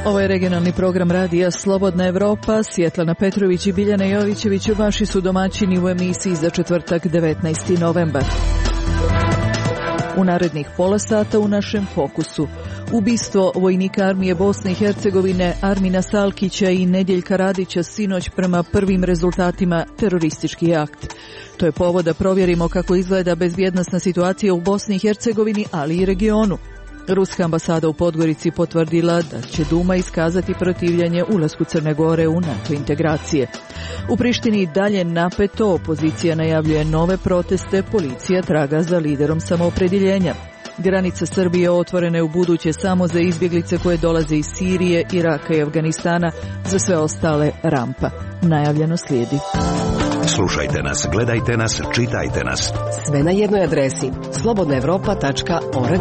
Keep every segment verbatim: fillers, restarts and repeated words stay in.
Ovo je regionalni program radija Slobodna Evropa. Svjetlana Petrović i Biljana Jovićević vaši su domaćini u emisiji za četvrtak devetnaesti novembar. U narednih pola sata u našem fokusu. Ubistvo vojnika armije Bosne i Hercegovine Armina Salkića i Nedjeljka Radića sinoć prema prvim rezultatima teroristički akt. To je povod da provjerimo kako izgleda bezbjednosna situacija u Bosni i Hercegovini, ali i regionu. Ruska ambasada u Podgorici potvrdila da će Duma iskazati protivljenje ulasku Crne Gore u NATO integracije. U Prištini dalje napeto, opozicija najavljuje nove proteste, policija traga za liderom samoopredjeljenja. Granica Srbije otvorena je u buduće samo za izbjeglice koje dolaze iz Sirije, Iraka i Afganistana, za sve ostale rampa. Najavljeno slijedi. Slušajte nas, gledajte nas, čitajte nas. Sve na jednoj adresi slobodna evropa tačka org.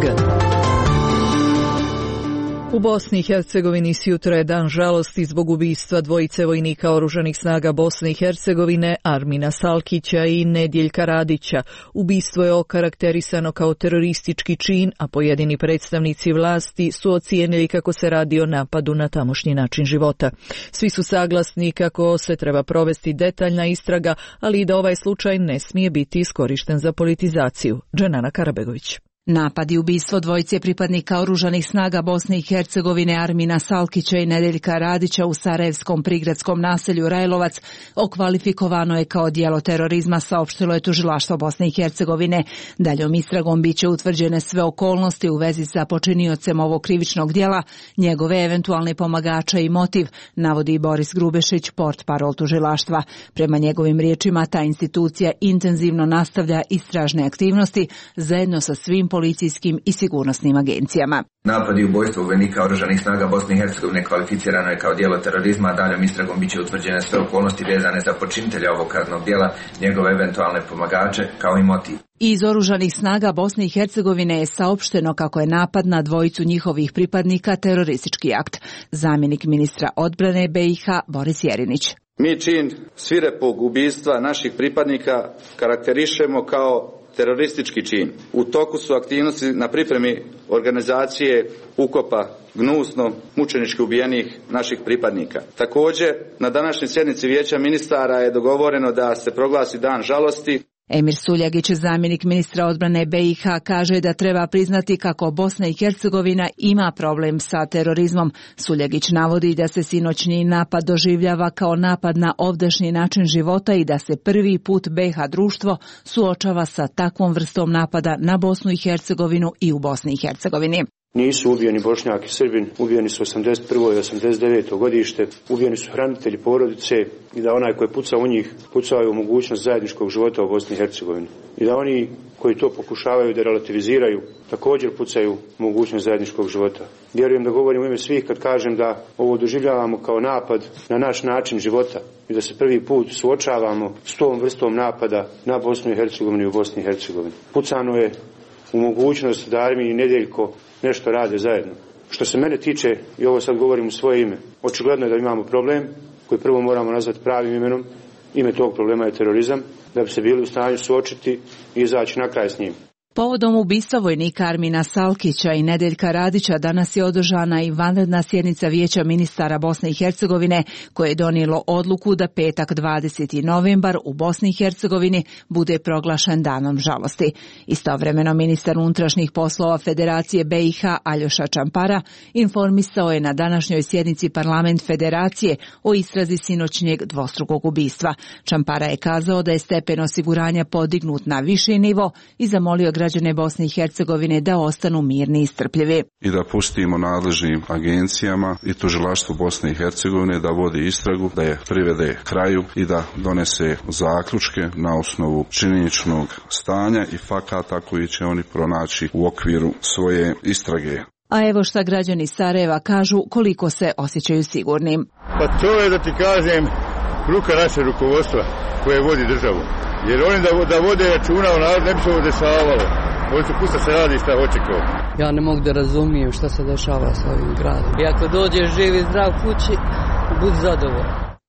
U Bosni i Hercegovini sjutra je dan žalosti zbog ubistva dvojice vojnika oružanih snaga Bosne i Hercegovine, Armina Salkića i Nedjeljka Radića. Ubistvo je okarakterisano kao teroristički čin, a pojedini predstavnici vlasti su ocijenili kako se radi o napadu na tamošnji način života. Svi su saglasni kako se treba provesti detaljna istraga, ali i da ovaj slučaj ne smije biti iskorišten za politizaciju. Dženana Karabegović. Napad i ubistvo dvojice pripadnika oružanih snaga Bosne i Hercegovine Armina Salkića i Nedjeljka Radića u sarajevskom prigradskom naselju Rajlovac okvalifikovano je kao djelo terorizma, saopštilo je tužilaštvo Bosne i Hercegovine. Daljom istragom biće utvrđene sve okolnosti u vezi sa počiniocem ovog krivičnog djela, njegove eventualne pomagače i motiv, navodi Boris Grubešić, portparol tužilaštva. Prema njegovim riječima, ta institucija intenzivno nastavlja istražne aktivnosti zajedno sa svim policijskim i sigurnosnim agencijama. Napad i ubojstvo vojnika oružanih snaga Bosne i Hercegovine kvalificirano je kao djelo terorizma, a daljom istragom biće utvrđene sve okolnosti vezane za počinitelja ovog kaznenog djela, njegove eventualne pomagače, kao i motiv. Iz oružanih snaga Bosne i Hercegovine je saopšteno kako je napad na dvojicu njihovih pripadnika teroristički akt. Zamjenik ministra odbrane B i H Boris Jerinić. Mi čin svirepog ubistva naših pripadnika karakterišemo kao teroristički čin. U toku su aktivnosti na pripremi organizacije ukopa gnusno mučenički ubijenih naših pripadnika. Također, na današnjoj sjednici Vijeća ministara je dogovoreno da se proglasi dan žalosti. Emir Suljagić, zamjenik ministra odbrane B i H, kaže da treba priznati kako Bosna i Hercegovina ima problem sa terorizmom. Suljagić navodi da se sinoćni napad doživljava kao napad na ovdašnji način života i da se prvi put B iH društvo suočava sa takvom vrstom napada na Bosnu i Hercegovinu i u Bosni i Hercegovini. Nisu ubijeni Bošnjak i Srbin, ubijeni su osamdeset prvo i osamdeset deveto godište, ubijeni su hranitelji porodice i da onaj koji puca u njih, pucao je u mogućnost zajedničkog života u Bosni i Hercegovini. I da oni koji to pokušavaju da relativiziraju, također pucaju u mogućnost zajedničkog života. Vjerujem da govorim u ime svih kad kažem da ovo doživljavamo kao napad na naš način života i da se prvi put suočavamo s tom vrstom napada na Bosnu i Hercegovinu i u Bosni i Hercegovini. Pucano je u mogućnost da Armin i Nedjeljko nešto rade zajedno. Što se mene tiče, i ovo sad govorim u svoje ime, očigledno je da imamo problem koji prvo moramo nazvati pravim imenom. Ime tog problema je terorizam, da bi se bili u stanju suočiti i izaći na kraj s njim. Povodom ubistva vojnika Armina Salkića i Nedjeljka Radića danas je održana i vanredna sjednica Vijeća ministara Bosne i Hercegovine koje je donijelo odluku da petak dvadeseti novembar u Bosni i Hercegovini bude proglašen danom žalosti. Istovremeno ministar unutrašnjih poslova Federacije B i H Aljoša Čampara informisao je na današnjoj sjednici Parlament Federacije o istrazi sinoćnjeg dvostrukog ubistva. Čampara je kazao da je stepen osiguranja podignut na viši nivo i zamolio građane Bosne i Hercegovine da ostanu mirni i strpljivi. I da pustimo nadležnim agencijama i tužilaštvu Bosne i Hercegovine da vodi istragu, da je privede kraju i da donese zaključke na osnovu činjeničnog stanja i fakata koji će oni pronaći u okviru svoje istrage. A evo šta građani Sarajeva kažu koliko se osjećaju sigurnim. Pa to je da ti kažem ruka naše rukovodstva koje vodi državu. Jer oni da, da vode računa o narod ne bi se ovo dešavalo. Oni su pusta se radi šta očekao. Ja ne mogu da razumijem šta se dešava s ovim gradom. I ako dođeš živi zdrav kući, budi zadovoljan.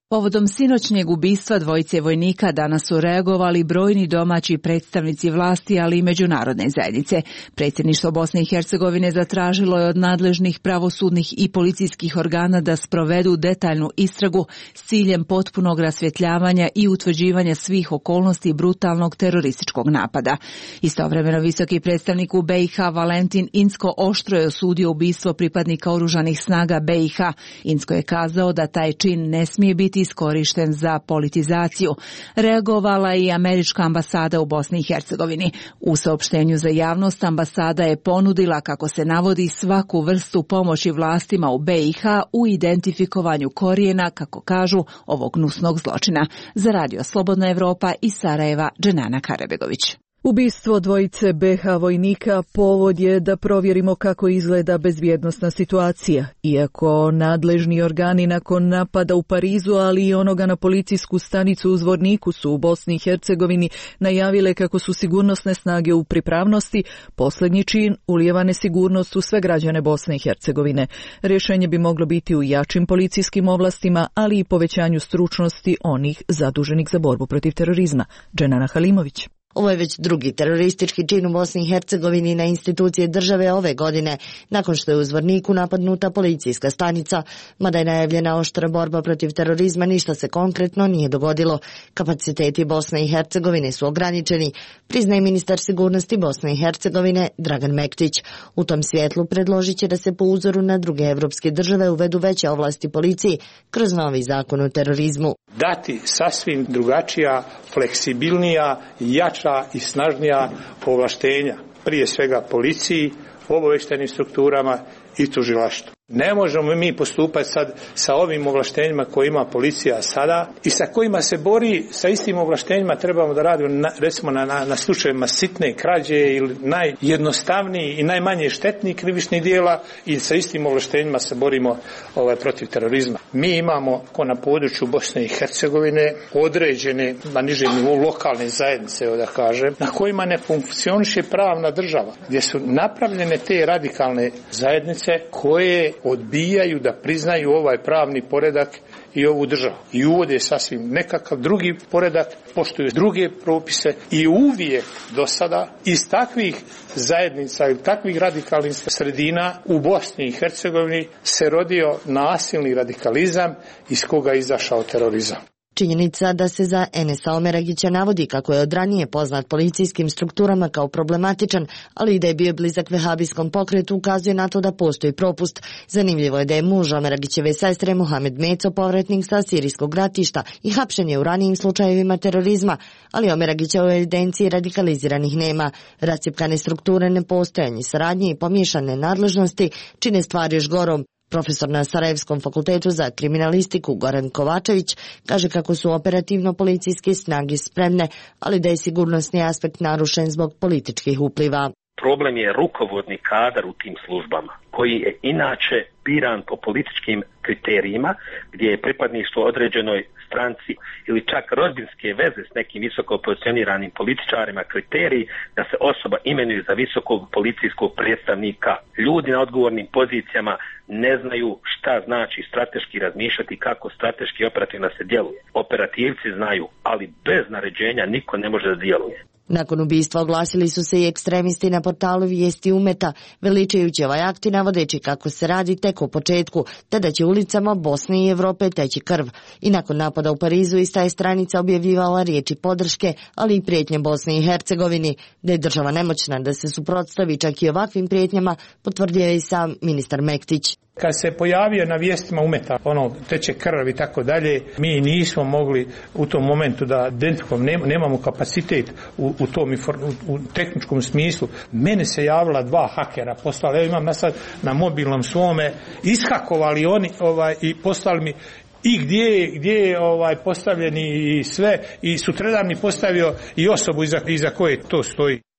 Povodom sinoćnjeg ubistva dvojice vojnika danas su reagovali brojni domaći predstavnici vlasti, ali i međunarodne zajednice. Predsjedništvo Bosne i Hercegovine zatražilo je od nadležnih pravosudnih i policijskih organa da sprovedu detaljnu istragu s ciljem potpunog rasvjetljavanja i utvrđivanja svih okolnosti brutalnog terorističkog napada. Istovremeno visoki predstavnik u B i H Valentin Incko oštro je osudio ubistvo pripadnika oružanih snaga B i H. Incko je kazao da taj čin ne smije biti iskorišten za politizaciju. Reagovala je i američka ambasada u Bosni i Hercegovini. U saopštenju za javnost ambasada je ponudila, kako se navodi, svaku vrstu pomoći vlastima u B i H u identifikovanju korijena, kako kažu, ovog gnusnog zločina. Za Radio Slobodna Evropa iz Sarajeva, Dženana Karabegović. Ubistvo dvojice B H vojnika povod je da provjerimo kako izgleda bezbjednosna situacija. Iako nadležni organi nakon napada u Parizu, ali i onoga na policijsku stanicu u Zvorniku su u Bosni i Hercegovini najavile kako su sigurnosne snage u pripravnosti, posljednji čin ulijeva nesigurnost u sve građane Bosne i Hercegovine. Rješenje bi moglo biti u jačim policijskim ovlastima, ali i povećanju stručnosti onih zaduženih za borbu protiv terorizma. Dženana Halimović. Ovo je već drugi teroristički čin u Bosni i Hercegovini na institucije države ove godine, nakon što je u Zvorniku napadnuta policijska stanica. Mada je najavljena oštra borba protiv terorizma, ništa se konkretno nije dogodilo. Kapaciteti Bosne i Hercegovine su ograničeni, priznaje ministar sigurnosti Bosne i Hercegovine Dragan Mektić. U tom svjetlu predložit će da se po uzoru na druge evropske države uvedu veće ovlasti policiji kroz novi zakon o terorizmu. Dati sasvim drugačija, fleksibilnija, jača i snažnija ovlaštenja, prije svega policiji, obavještajnim strukturama i tužilaštvu. Ne možemo mi postupati sad sa ovim ovlaštenjima koje ima policija sada i sa kojima se bori, sa istim ovlaštenjima trebamo da radimo na, recimo na, na, na slučajevima sitne krađe ili najjednostavniji i najmanje štetnih krivičnih dijela i sa istim ovlaštenjima se borimo ovaj, protiv terorizma. Mi imamo ko na području Bosne i Hercegovine određene na nižem nivou lokalne zajednice, da kažem, na kojima ne funkcioniše pravna država, gdje su napravljene te radikalne zajednice koje odbijaju da priznaju ovaj pravni poredak i ovu državu. I uvode sasvim nekakav drugi poredak, poštuju druge propise i uvijek do sada iz takvih zajednica i takvih radikalnih sredina u Bosni i Hercegovini se rodio nasilni radikalizam iz koga je izašao terorizam. Činjenica da se za Enesa Omeragića navodi kako je od ranije poznat policijskim strukturama kao problematičan, ali i da je bio blizak vehabijskom pokretu, ukazuje na to da postoji propust. Zanimljivo je da je muž Omeragićeve sestre Mohamed Meco povratnik sa sirijskog ratišta i hapšen je u ranijim slučajevima terorizma, ali Omeragića u evidenciji radikaliziranih nema. Rascjepkane strukture, nepostojanje saradnje i pomiješane nadležnosti čine stvari još gorom. Profesor na Sarajevskom fakultetu za kriminalistiku Goran Kovačević kaže kako su operativno policijske snage spremne, ali da je sigurnosni aspekt narušen zbog političkih upliva. Problem je rukovodni kadar u tim službama, koji je inače biran po političkim kriterijima, gdje je pripadništvo određenoj stranci ili čak rodbinske veze s nekim visoko pozicioniranim političarima kriteriji da se osoba imenuje za visokog policijskog predstavnika. Ljudi na odgovornim pozicijama ne znaju šta znači strateški razmišljati, kako strateški operativno se djeluje. Operativci znaju, ali bez naređenja niko ne može da djeluje. Nakon ubistva oglasili su se i ekstremisti na portalu Vijesti Umeta, veličajući ovaj akt i navodeći kako se radi tek o početku, te da će ulicama Bosne i Evrope teći krv. I nakon napada u Parizu ista je stranica objavljivala riječi podrške, ali i prijetnje Bosni i Hercegovini. Da je država nemoćna da se suprotstavi čak i ovakvim prijetnjama, potvrdio je i sam ministar Mektić. Kad se pojavio na vijestima Umeta, ono, teče krv i tako dalje, mi nismo mogli u tom momentu da identifikujemo, nemamo kapacitet u, u tom u, u tehničkom smislu. Mene se javila dva hakera, poslali, ja imam na sad na mobilnom svome, ishakovali oni ovaj, i poslali mi i gdje, gdje je ovaj, postavljeni i sve, i sutradan mi postavio i osobu iza, iza koje to stoji.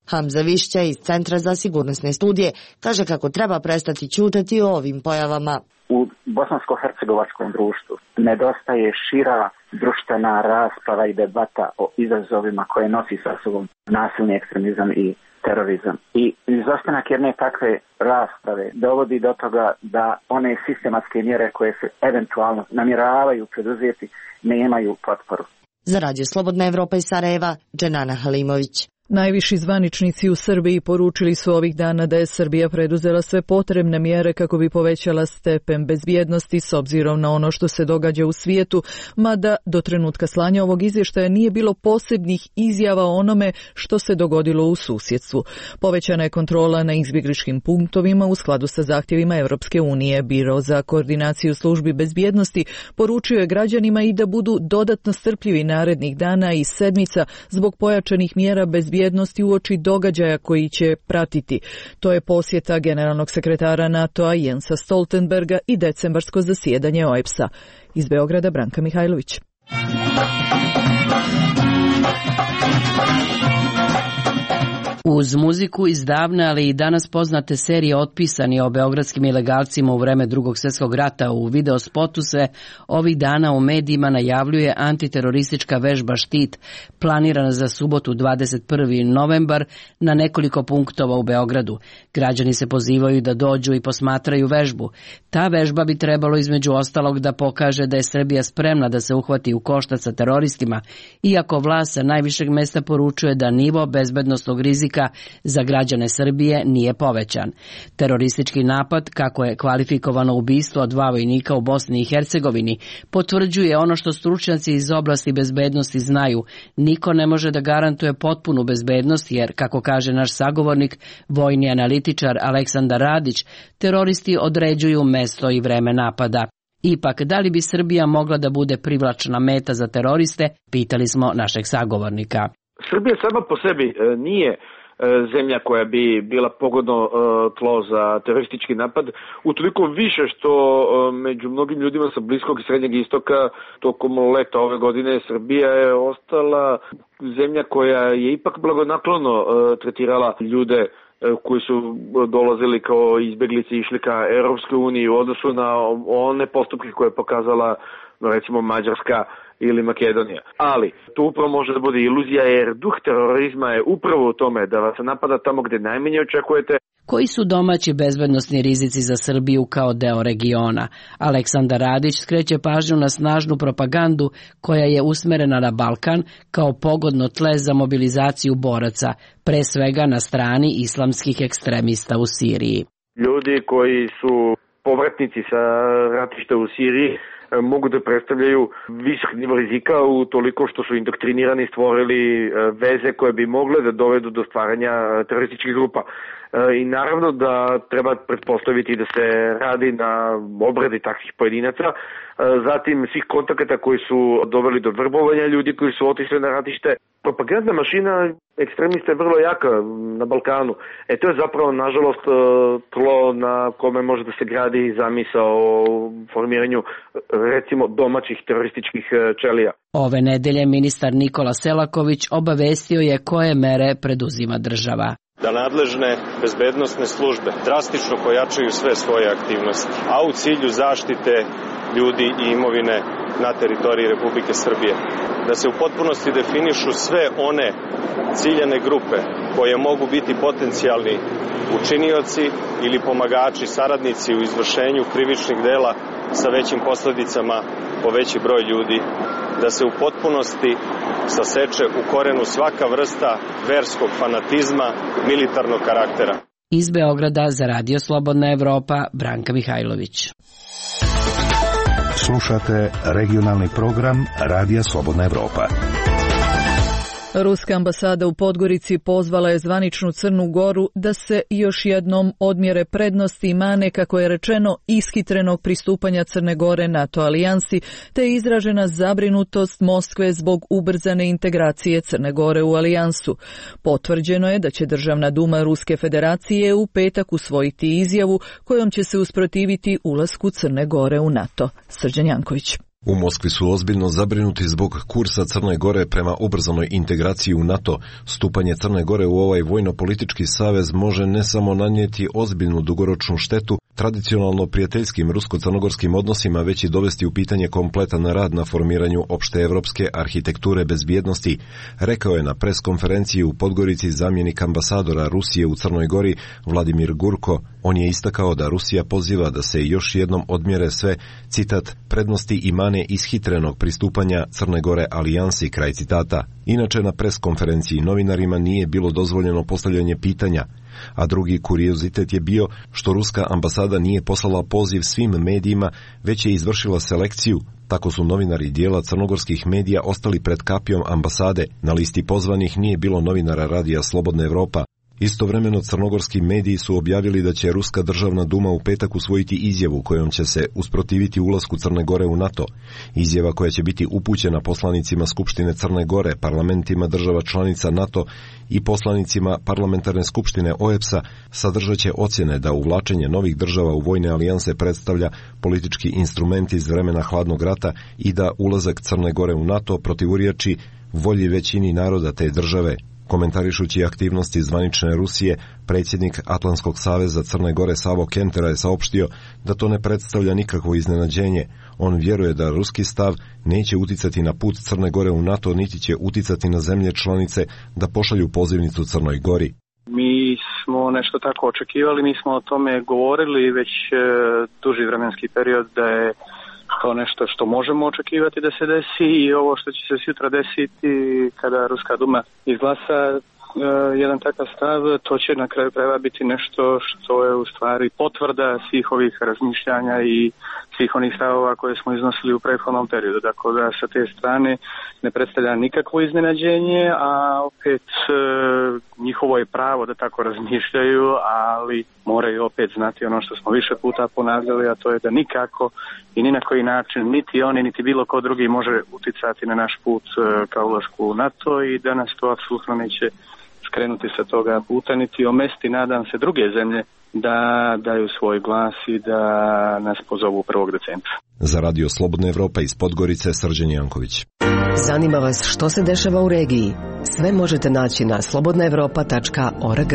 Hamza Višća iz Centra za sigurnosne studije kaže kako treba prestati ćutati o ovim pojavama. U bosansko-hercegovačkom društvu nedostaje šira društvena rasprava i debata o izazovima koje nosi sa sobom nasilni ekstremizam i terorizam. I izostanak jedne takve rasprave dovodi do toga da one sistematske mjere koje se eventualno namjeravaju preduzeti nemaju potporu. Za Radio Slobodna Evropa iz Sarajeva, Dženana Halimović. Najviši zvaničnici u Srbiji poručili su ovih dana da je Srbija preduzela sve potrebne mjere kako bi povećala stepen bezbjednosti s obzirom na ono što se događa u svijetu, mada do trenutka slanja ovog izvještaja nije bilo posebnih izjava o onome što se dogodilo u susjedstvu. Povećana je kontrola na izbjegličkim punktovima u skladu sa zahtjevima Europske unije. Biro za koordinaciju službi bezbjednosti poručio je građanima i da budu dodatno strpljivi narednih dana i sedmica zbog pojačanih mjera bezbjednosti uoči događaja koji će pratiti. To je posjeta generalnog sekretara NATO-a Jensa Stoltenberga i decembarsko zasjedanje O E B S-a. Iz Beograda Branka Mihajlović. Uz muziku iz davne, ali i danas poznate serije Otpisani o beogradskim ilegalcima u vreme Drugog svjetskog rata u videospotu se ovih dana u medijima najavljuje antiteroristička vežba Štit, planirana za subotu dvadeset prvi novembar na nekoliko punktova u Beogradu. Građani se pozivaju da dođu i posmatraju vežbu. Ta vežba bi trebalo između ostalog da pokaže da je Srbija spremna da se uhvati u koštac sa teroristima, iako vlast sa najvišeg mesta poručuje da nivo bezbednosnog rizika za građane Srbije nije povećan. Teroristički napad, kako je kvalifikovano ubistvo dva vojnika u Bosni i Hercegovini, potvrđuje ono što stručnjaci iz oblasti bezbednosti znaju. Niko ne može da garantuje potpunu bezbednost jer, kako kaže naš sagovornik, vojni analitičar Aleksandar Radić, teroristi određuju mesto i vreme napada. Ipak, da li bi Srbija mogla da bude privlačna meta za teroriste, pitali smo našeg sagovornika. Srbija sama po sebi nije zemlja koja bi bila pogodno tlo za teroristički napad, utoliko više što među mnogim ljudima sa Bliskog i Srednjeg istoka tokom leta ove godine Srbija je ostala zemlja koja je ipak blagonaklono tretirala ljude koji su dolazili kao izbjeglice i išli ka Europskoj uniji u odnosu na one postupke koje je pokazala recimo Mađarska ili Makedonija. Ali to upravo može da bude iluzija jer duh terorizma je upravo u tome da vas napada tamo gdje najmanje očekujete. Koji su domaći bezbednosni rizici za Srbiju kao deo regiona? Aleksandar Radić skreće pažnju na snažnu propagandu koja je usmerena na Balkan kao pogodno tle za mobilizaciju boraca, pre svega na strani islamskih ekstremista u Siriji. Ljudi koji su povratnici sa ratišta u Siriji mogu da predstavljaju visok nivo rizika u toliko što su indoktrinirani i stvorili veze koje bi mogle da dovedu do stvaranja terorističkih grupa. I naravno da treba pretpostaviti da se radi na obradi takvih pojedinaca, zatim svih kontakata koji su doveli do vrbovanja ljudi koji su otišli na ratište. Propagandna mašina ekstremista je vrlo jaka na Balkanu. E to je zapravo, nažalost, tlo na kome može da se gradi zamisao o formiranju, recimo, domaćih terorističkih ćelija. Ove nedelje ministar Nikola Selaković obavestio je koje mere preduzima država. Da nadležne bezbednosne službe drastično pojačaju sve svoje aktivnosti, a u cilju zaštite ljudi i imovine na teritoriji Republike Srbije. Da se u potpunosti definišu sve one ciljane grupe koje mogu biti potencijalni učinioci ili pomagači, saradnici u izvršenju krivičnih dela sa većim posljedicama po veći broj ljudi. Da se u potpunosti saseče u korenu svaka vrsta verskog fanatizma, militarnog karaktera. Iz Beograda za Radio Slobodna Evropa, Branka Mihajlović. Slušate regionalni program Radija Slobodna Evropa. Ruska ambasada u Podgorici pozvala je zvaničnu Crnu Goru da se još jednom odmjere prednosti i mane, kako je rečeno, ishitrenog pristupanja Crne Gore NATO alijansi, te je izražena zabrinutost Moskve zbog ubrzane integracije Crne Gore u alijansu. Potvrđeno je da će Državna duma Ruske federacije u petak usvojiti izjavu kojom će se usprotiviti ulasku Crne Gore u NATO. Srđan Janković. U Moskvi su ozbiljno zabrinuti zbog kursa Crne Gore prema ubrzanoj integraciji u NATO. Stupanje Crne Gore u ovaj vojno-politički savez može ne samo nanijeti ozbiljnu dugoročnu štetu tradicionalno prijateljskim rusko-crnogorskim odnosima, već i dovesti u pitanje kompletan rad na formiranju opšte evropske arhitekture bezbjednosti, rekao je na preskonferenciji u Podgorici zamjenik ambasadora Rusije u Crnoj Gori Vladimir Gurko. On je istakao da Rusija poziva da se još jednom odmjere sve, citat, prednosti i mane ishitrenog pristupanja Crne Gore alijansi, kraj citata. Inače, na preskonferenciji novinarima nije bilo dozvoljeno postavljanje pitanja, a drugi kuriozitet je bio što ruska ambasada nije poslala poziv svim medijima, već je izvršila selekciju. Tako su novinari dijela crnogorskih medija ostali pred kapijom ambasade. Na listi pozvanih nije bilo novinara radija Slobodna Evropa. Istovremeno crnogorski mediji su objavili da će Ruska državna duma u petak usvojiti izjavu kojom će se usprotiviti ulasku Crne Gore u NATO. Izjava koja će biti upućena poslanicima Skupštine Crne Gore, parlamentima država članica NATO i poslanicima parlamentarne skupštine O E B S A sadržat će ocjene da uvlačenje novih država u vojne alijanse predstavlja politički instrument iz vremena hladnog rata i da ulazak Crne Gore u NATO protivurječi volji većini naroda te države. Komentarišući aktivnosti zvanične Rusije, predsjednik Atlantskog saveza Crne Gore Savo Kentera je saopštio da to ne predstavlja nikakvo iznenađenje. On vjeruje da ruski stav neće uticati na put Crne Gore u NATO, niti će uticati na zemlje članice da pošalju pozivnicu Crnoj Gori. Mi smo nešto tako očekivali, mi smo o tome govorili već e, duži vremenski period da je to nešto što možemo očekivati da se desi i ovo što će se sutra desiti kada Ruska duma izglasa e, jedan takav stav, to će na kraju krajeva biti nešto što je u stvari potvrda svih ovih razmišljanja i svih onih stavova koje smo iznosili u prethodnom periodu. Dakle, da sa te strane ne predstavlja nikakvo iznenađenje, a opet e, njihovo je pravo da tako razmišljaju, ali moraju opet znati ono što smo više puta ponavljali, a to je da nikako i ni na koji način niti oni niti bilo ko drugi može uticati na naš put e, ka ulasku u NATO i da nas to apsolutno neće skrenuti sa toga puta, niti omesti, nadam se, druge zemlje da daju svoj glas i da nas pozovu prvog decembra. Za Radio Slobodna Evropa iz Podgorice, Srđan Janković. Zanima vas što se dešava u regiji? Sve možete naći na slobodna evropa tačka org.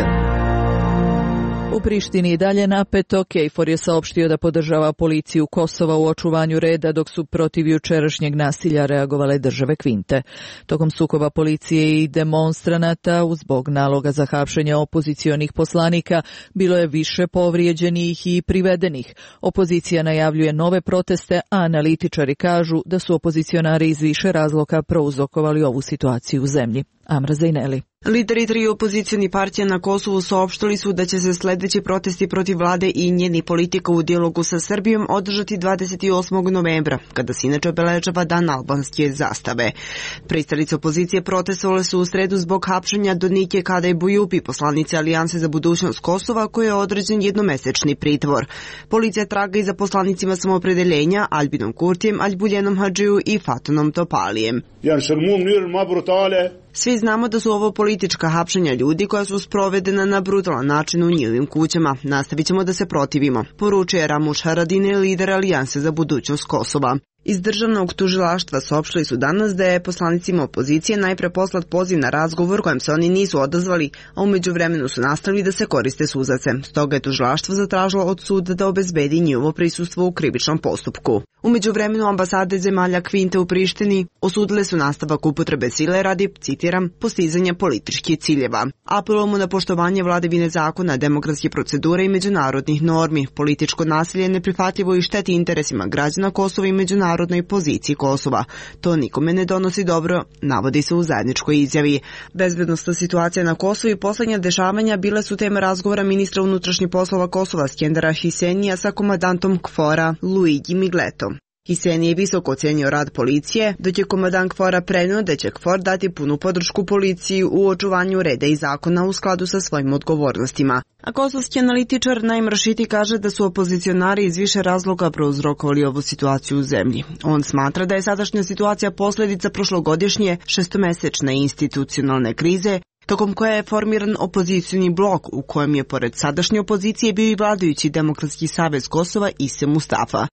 U Prištini i dalje napeto. KFOR je saopštio da podržava policiju Kosova u očuvanju reda, dok su protiv jučerašnjeg nasilja reagovale države Kvinte. Tokom sukoba policije i demonstranata, zbog naloga za hapšenje opozicionih poslanika, bilo je više povrijeđenih i privedenih. Opozicija najavljuje nove proteste, a analitičari kažu da su opozicionari iz više razloga prouzrokovali ovu situaciju u zemlji. Amra Zajneli. Lideri tri opozicijni partija na Kosovu saopštili su da će se sljedeći protesti protiv vlade i njenih politika u dijalogu sa Srbijom održati dvadeset osmog novembra, kada se inače obeležava dan albanske zastave. Pristalice opozicije protestovale su u sredu zbog hapšenja Donike Kadaj Bujupi, poslanice Alijanse za budućnost Kosova, koje je određen jednomesečni pritvor. Policija traga i za poslanicima samoopredeljenja Albinom Kurtijem, Aljbuljenom Hadžiju i Fatonom Topalijem. Svi znamo da su ovo politička hapšenja ljudi koja su sprovedena na brutalan način u njihovim kućama. Nastavit ćemo da se protivimo, poručuje Ramuš Haradine, lider Alijanse za budućnost Kosova. Iz državnog tužilaštva saopštili su danas da je poslanicima opozicije najpre poslat poziv na razgovor kojem se oni nisu odazvali, a u međuvremenu su nastavili da se koriste suzace. Stoga je tužilaštvo zatražilo od suda da obezbedi njihovo prisustvo u krivičnom postupku. U međuvremenu ambasade zemalja Kvinte u Prištini osudile su nastavak upotrebe sile radi, citiram, postizanja političkih ciljeva. Apelujemo na poštovanje vladavine zakona, demokratske procedure i međunarodnih normi. Političko nasilje je neprihvatljivo i šteti interesima građana Kosova i međunarodnoj poziciji Kosova. To nikome ne donosi dobro, navodi se u zajedničkoj izjavi. Bezbednosna situacija na Kosovu i posljednja dešavanja bile su tema razgovora ministra unutrašnjih poslova Kosova Skendera Hisenija sa komandantom KFOR-a Luigi Migletom. Hiseni je visoko ocenio rad policije, dok je komandant KFOR-a prenio da će KFOR dati punu podršku policiji u očuvanju reda i zakona u skladu sa svojim odgovornostima. A kosovski analitičar Naim Rašiti kaže da su opozicionari iz više razloga prouzrokovali ovu situaciju u zemlji. On smatra da je sadašnja situacija posljedica prošlogodišnje šestomesečne institucionalne krize, tokom koje je formiran opozicioni blok u kojem je pored sadašnje opozicije bio i vladajući Demokratski savez Kosova Ise Mustafa.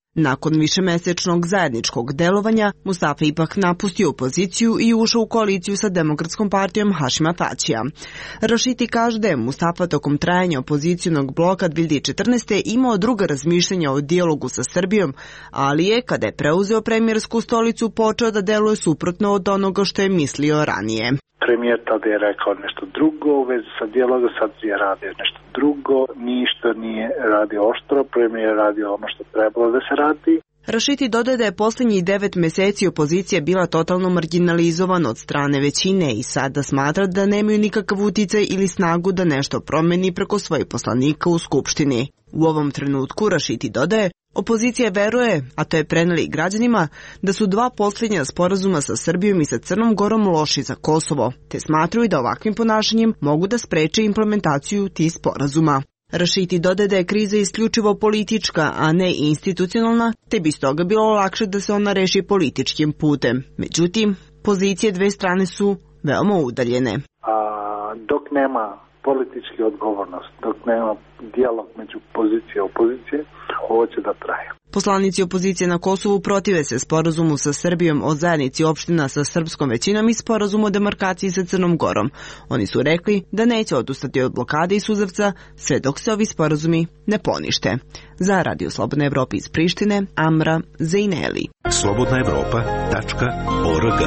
Nakon višemesečnog zajedničkog delovanja, Mustafa ipak napustio opoziciju i ušao u koaliciju sa Demokratskom partijom Hašima Tačija. Rašiti kaže da je Mustafa tokom trajanja opozicionog bloka dvije hiljade četrnaeste. imao druga razmišljenja o dijalogu sa Srbijom, ali je, kada je preuzeo premijersku stolicu, počeo da deluje suprotno od onoga što je mislio ranije. Premijer tada je rekao nešto drugo u vezi sa dijalogom, sad je radio nešto drugo, ništa nije radio oštro, premijer je radio ono što trebalo da se radi. Rašiti dodaje da je posljednjih devet meseci opozicija bila totalno marginalizovana od strane većine i sada smatra da nemaju nikakav uticaj ili snagu da nešto promeni preko svojih poslanika u Skupštini. U ovom trenutku Rašiti dodaje, opozicija veruje, a to je preneli građanima, da su dva posljednja sporazuma sa Srbijom i sa Crnom Gorom loši za Kosovo, te smatruju da ovakvim ponašanjem mogu da spreče implementaciju tih sporazuma. Rašiti dodaje da je kriza isključivo politička, a ne institucionalna, te bi stoga bilo lakše da se ona reši političkim putem. Međutim, pozicije dve strane su veoma udaljene. A dok nema politički odgovornost, dok nema dijalog među pozicije i opozicije, ovo će da traje. Poslanici opozicije na Kosovu protive se sporazumu sa Srbijom o zajednici opština sa srpskom većinom i sporazumu o demarkaciji sa Crnom Gorom. Oni su rekli da neće odustati od blokade i suzavca sve dok se ovi sporazumi ne ponište. Za Radio Slobodna Evropa iz Prištine, Amra Zejneli. slobodna evropa tačka org.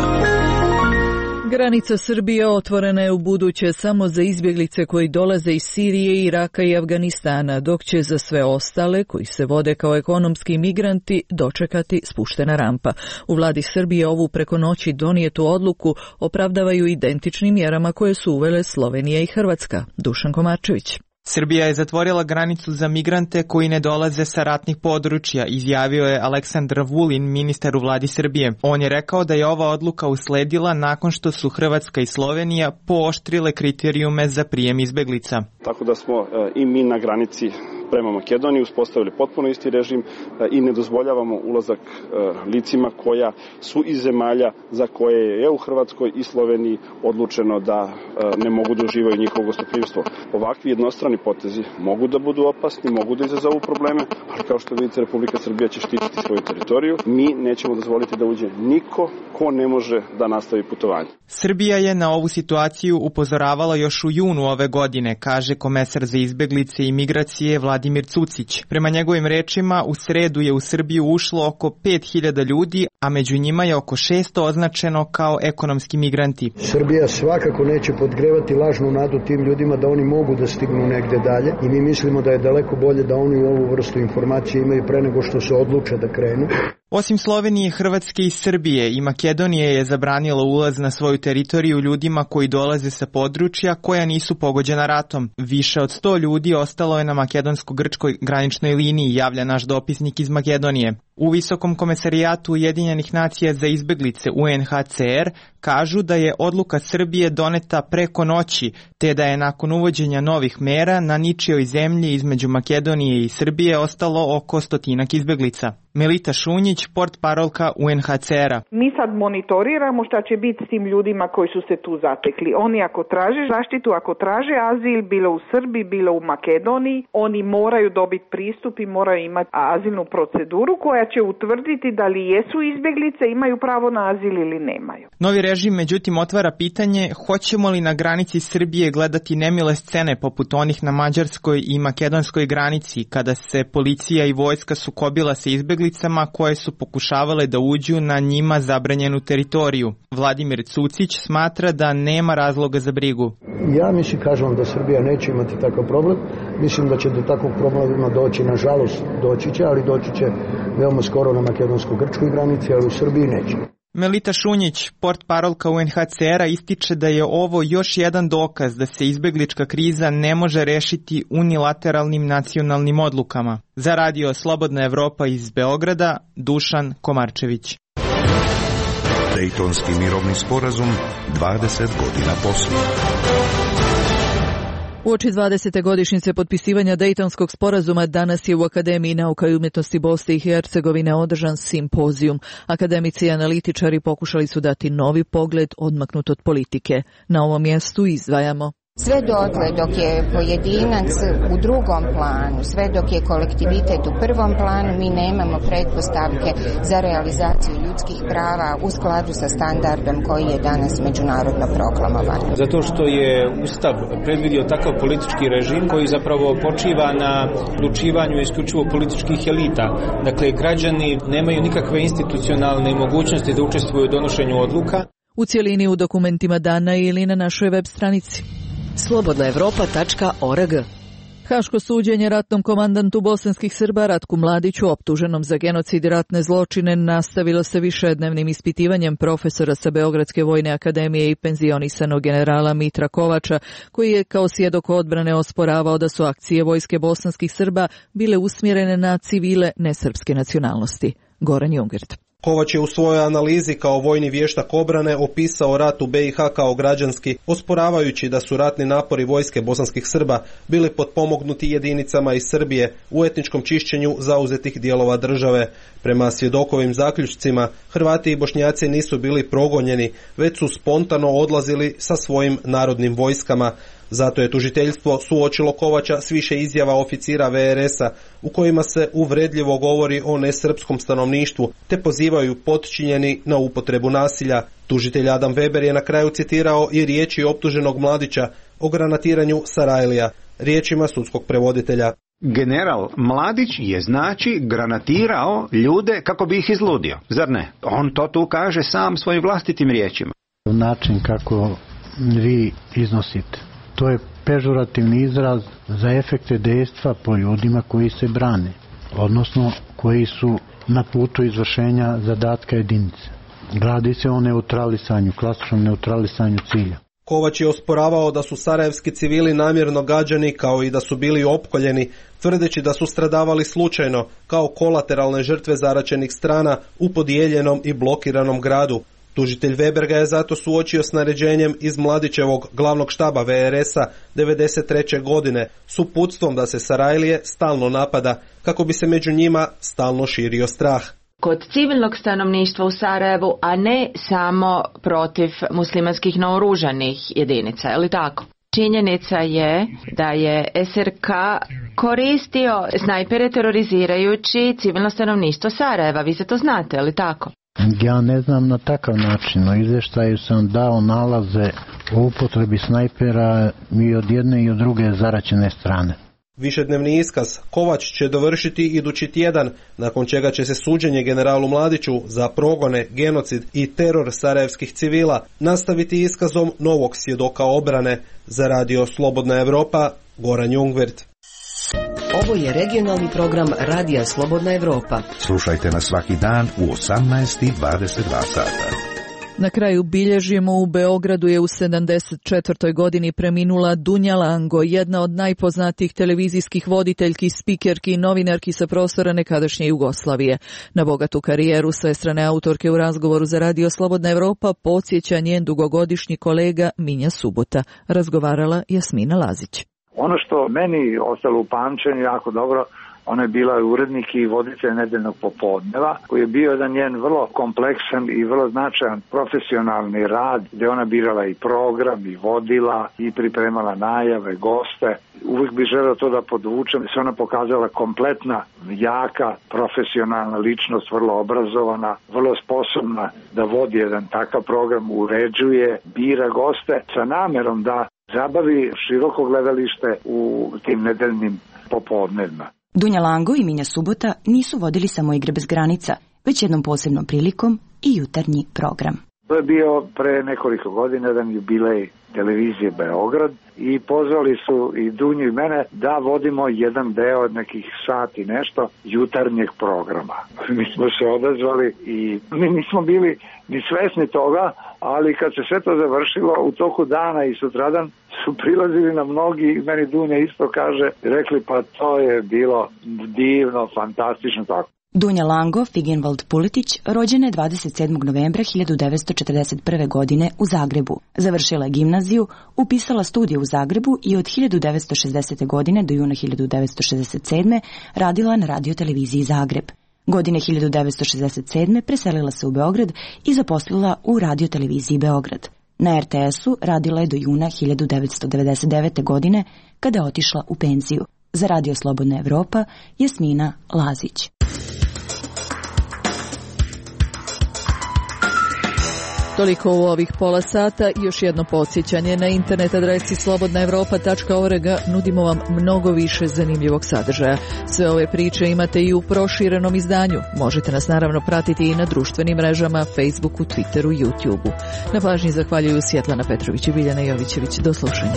Granica Srbije otvorena je u buduće samo za izbjeglice koji dolaze iz Sirije, Iraka i Afganistana, dok će za sve ostale, koji se vode kao ekonomski migranti, dočekati spuštena rampa. U vladi Srbije ovu preko noći donijetu odluku opravdavaju identičnim mjerama koje su uvele Slovenija i Hrvatska. Dušan Komarčević. Srbija je zatvorila granicu za migrante koji ne dolaze sa ratnih područja, izjavio je Aleksandar Vulin, ministar u vladi Srbije. On je rekao da je ova odluka usledila nakon što su Hrvatska i Slovenija pooštrile kriterijume za prijem izbeglica. Tako da smo i mi na granici prema Makedoniji uspostavili potpuno isti režim i ne dozvoljavamo ulazak licima koja su iz zemalja za koje je u Hrvatskoj i Sloveniji odlučeno da ne mogu da uživaju njihovo gostoprimstvo. Ovakvi jednostrani potezi mogu da budu opasni, mogu da izazovu probleme, ali kao što vidite, Republika Srbija će štititi svoju teritoriju. Mi nećemo dozvoliti da uđe niko ko ne može da nastavi putovanje. Srbija je na ovu situaciju upozoravala još u junu ove godine, kaže komesar za izbeglice i migracije Vladimir Cucić. Prema njegovim rečima, u sredu je u Srbiju ušlo oko pet hiljada ljudi, a među njima je oko šesto označeno kao ekonomski migranti. Srbija svakako neće podgrevati lažnu nadu tim ljudima da oni mogu da stignu negde dalje i mi mislimo da je daleko bolje da oni ovu vrstu informacije imaju pre nego što se odluče da krenu. Osim Slovenije, Hrvatske i Srbije i Makedonije je zabranila ulaz na svoju teritoriju ljudima koji dolaze sa područja koja nisu pogođena ratom. Više od sto ljudi ostalo je na makedonsko-grčkoj graničnoj liniji, javlja naš dopisnik iz Makedonije. U Visokom komesarijatu Ujedinjenih nacija za izbeglice U N H C R kažu da je odluka Srbije doneta preko noći, te da je nakon uvođenja novih mera na ničijoj zemlji između Makedonije i Srbije ostalo oko stotinak izbeglica. Melita Šunjić, portparolka U N H C R-a. Mi sad monitoriramo šta će biti s tim ljudima koji su se tu zatekli. Oni ako traže zaštitu, ako traže azil, bilo u Srbiji, bilo u Makedoniji, oni moraju dobiti pristup i moraju imati azilnu proceduru koja će utvrditi da li jesu izbjeglice, imaju pravo na azil ili nemaju. Novi režim međutim otvara pitanje hoćemo li na granici Srbije gledati nemile scene poput onih na mađarskoj i makedonskoj granici kada se policija i vojska sukobila sa izbjeglicama koje su pokušavale da uđu na njima zabranjenu teritoriju. Vladimir Cucić smatra da nema razloga za brigu. Ja mislim, kažem da Srbija neće imati takav problem. Mislim da će do takvog problema doći, nažalost doći će, ali doći će veoma skoro na makedonsko-grčkoj granici, ali u Srbiji neće. Melita Šunjić, portparolka U N H C R-a, ističe da je ovo još jedan dokaz da se izbeglička kriza ne može rešiti unilateralnim nacionalnim odlukama. Za Radio Slobodna Evropa iz Beograda, Dušan Komarčević. Dejtonski mirovni sporazum dvadeset godina poslije. Uoči dvadesete godišnjice potpisivanja Dejtonskog sporazuma danas je u Akademiji nauka i umjetnosti Bosne i Hercegovine održan simpozijum. Akademici i analitičari pokušali su dati novi pogled odmaknut od politike. Na ovom mjestu izdvajamo Sve dotle dok je pojedinac u drugom planu, sve dok je kolektivitet u prvom planu, mi nemamo pretpostavke za realizaciju ljudskih prava u skladu sa standardom koji je danas međunarodno proklamovan. Zato što je Ustav predvidio takav politički režim koji zapravo počiva na odlučivanju isključivo političkih elita. Dakle, građani nemaju nikakve institucionalne mogućnosti da učestvuju u donošenju odluka. U cijelini u dokumentima dana ili na našoj web stranici. slobodna evropa tačka org. Haško suđenje ratnom komandantu bosanskih Srba Ratku Mladiću, optuženom za genocid i ratne zločine, nastavilo se višednevnim ispitivanjem profesora sa Beogradske vojne akademije i penzionisanog generala Mitra Kovača, koji je kao svjedok odbrane osporavao da su akcije vojske bosanskih Srba bile usmjerene na civile nesrpske nacionalnosti. Goran Jungert. Kovač je u svojoj analizi kao vojni vještak obrane opisao rat u be i ha kao građanski, osporavajući da su ratni napori vojske bosanskih Srba bili potpomognuti jedinicama iz Srbije u etničkom čišćenju zauzetih dijelova države. Prema svjedokovim zaključcima, Hrvati i Bošnjaci nisu bili progonjeni, već su spontano odlazili sa svojim narodnim vojskama. Zato je tužiteljstvo suočilo Kovača s više izjava oficira ve er es a u kojima se uvredljivo govori o nesrpskom stanovništvu te pozivaju potčinjeni na upotrebu nasilja. Tužitelj Adam Weber je na kraju citirao i riječi optuženog Mladića o granatiranju Sarajlija, riječima sudskog prevoditelja. General Mladić je znači granatirao ljude kako bi ih izludio, zar ne? On to tu kaže sam svojim vlastitim riječima. Način kako vi iznosite, to je pežurativni izraz za efekte dejstva po ljudima koji se brane, odnosno koji su na putu izvršenja zadatka jedinice. Radi se o neutralisanju, klasičnom neutralisanju cilja. Kovač je osporavao da su sarajevski civili namjerno gađani kao i da su bili opkoljeni, tvrdeći da su stradavali slučajno kao kolateralne žrtve zaraćenih strana u podijeljenom i blokiranom gradu. Tužitelj Weber ga je zato suočio s naređenjem iz Mladićevog glavnog štaba ve er es a devedeset treće godine s uputstvom da se Sarajlije stalno napada kako bi se među njima stalno širio strah. Kod civilnog stanovništva u Sarajevu, a ne samo protiv muslimanskih naoružanih jedinica, je li tako? Činjenica je da je es er ka koristio snajpere terorizirajući civilno stanovništvo Sarajeva. Vi se to znate, je li tako? Ja ne znam na takav način. U izvještaju sam dao nalaze o upotrebi snajpera i od jedne i od druge zaraćene strane. Višednevni iskaz Kovač će dovršiti idući tjedan, nakon čega će se suđenje generalu Mladiću za progone, genocid i teror sarajevskih civila nastaviti iskazom novog svjedoka obrane. Za radio Slobodna Evropa, Goran Jungwirth. Ovo je regionalni program Radija Slobodna Evropa. Slušajte nas svaki dan u osamnaest i dvadeset dva sata. Na kraju bilježimo, u Beogradu je u sedamdeset četvrtoj godini preminula Dunja Lango, jedna od najpoznatijih televizijskih voditeljki, spikerki i novinarki sa prostora nekadašnje Jugoslavije. Na bogatu karijeru svestrane autorke u razgovoru za Radio Slobodna Evropa podsjeća njen dugogodišnji kolega Minja Subota. Razgovarala Jasmina Lazić. Ono što meni ostalo u pamćenju jako dobro, ona je bila urednik i voditelj nedeljnog popodneva, koji je bio jedan njen vrlo kompleksan i vrlo značajan profesionalni rad, gdje ona birala i program, i vodila, i pripremala najave, goste. Uvijek bi želeo to da podvučem, se ona pokazala kompletna, jaka, profesionalna ličnost, vrlo obrazovana, vrlo sposobna da vodi jedan takav program, uređuje, bira goste sa namjerom da zabavi široko gledalište u tim nedeljnim popodnevima. Dunja Lango i Minja Subota nisu vodili samo Igre bez granica, već jednom posebnom prilikom i jutarnji program. To je bio pre nekoliko godina jedan jubilej televizije Beograd i pozvali su i Dunju i mene da vodimo jedan deo od nekih sati nešto jutarnjeg programa. Mi smo se odazvali i mi nismo bili ni svesni toga, ali kad se sve to završilo u toku dana i sutradan su prilazili na mnogi, meni Dunja isto kaže, rekli pa to je bilo divno, fantastično tako. Dunja Lango Figenwald Puletić rođena je dvadeset sedmog novembra hiljadu devetsto četrdeset prve. godine u Zagrebu. Završila je gimnaziju, upisala studije u Zagrebu i od hiljadu devetsto šezdesete. godine do juna hiljadu devetsto šezdeset sedme. radila na radioteleviziji Zagreb. Godine hiljadu devetsto šezdeset sedme. preselila se u Beograd i zaposlila u radioteleviziji Beograd. Na er te esu radila je do juna hiljadu devetsto devedeset devete. godine, kada je otišla u penziju. Za Radio Slobodna Evropa, Jasmina Lazić. Toliko u ovih pola sata. Još jedno podsjećanje, na internet adresi slobodna evropa tačka org nudimo vam mnogo više zanimljivog sadržaja. Sve ove priče imate i u proširenom izdanju. Možete nas naravno pratiti i na društvenim mrežama, Facebooku, Twitteru, YouTubeu. Na pažnji zahvaljuju Svjetlana Petrović i Biljana Jovićević. Do slušanja.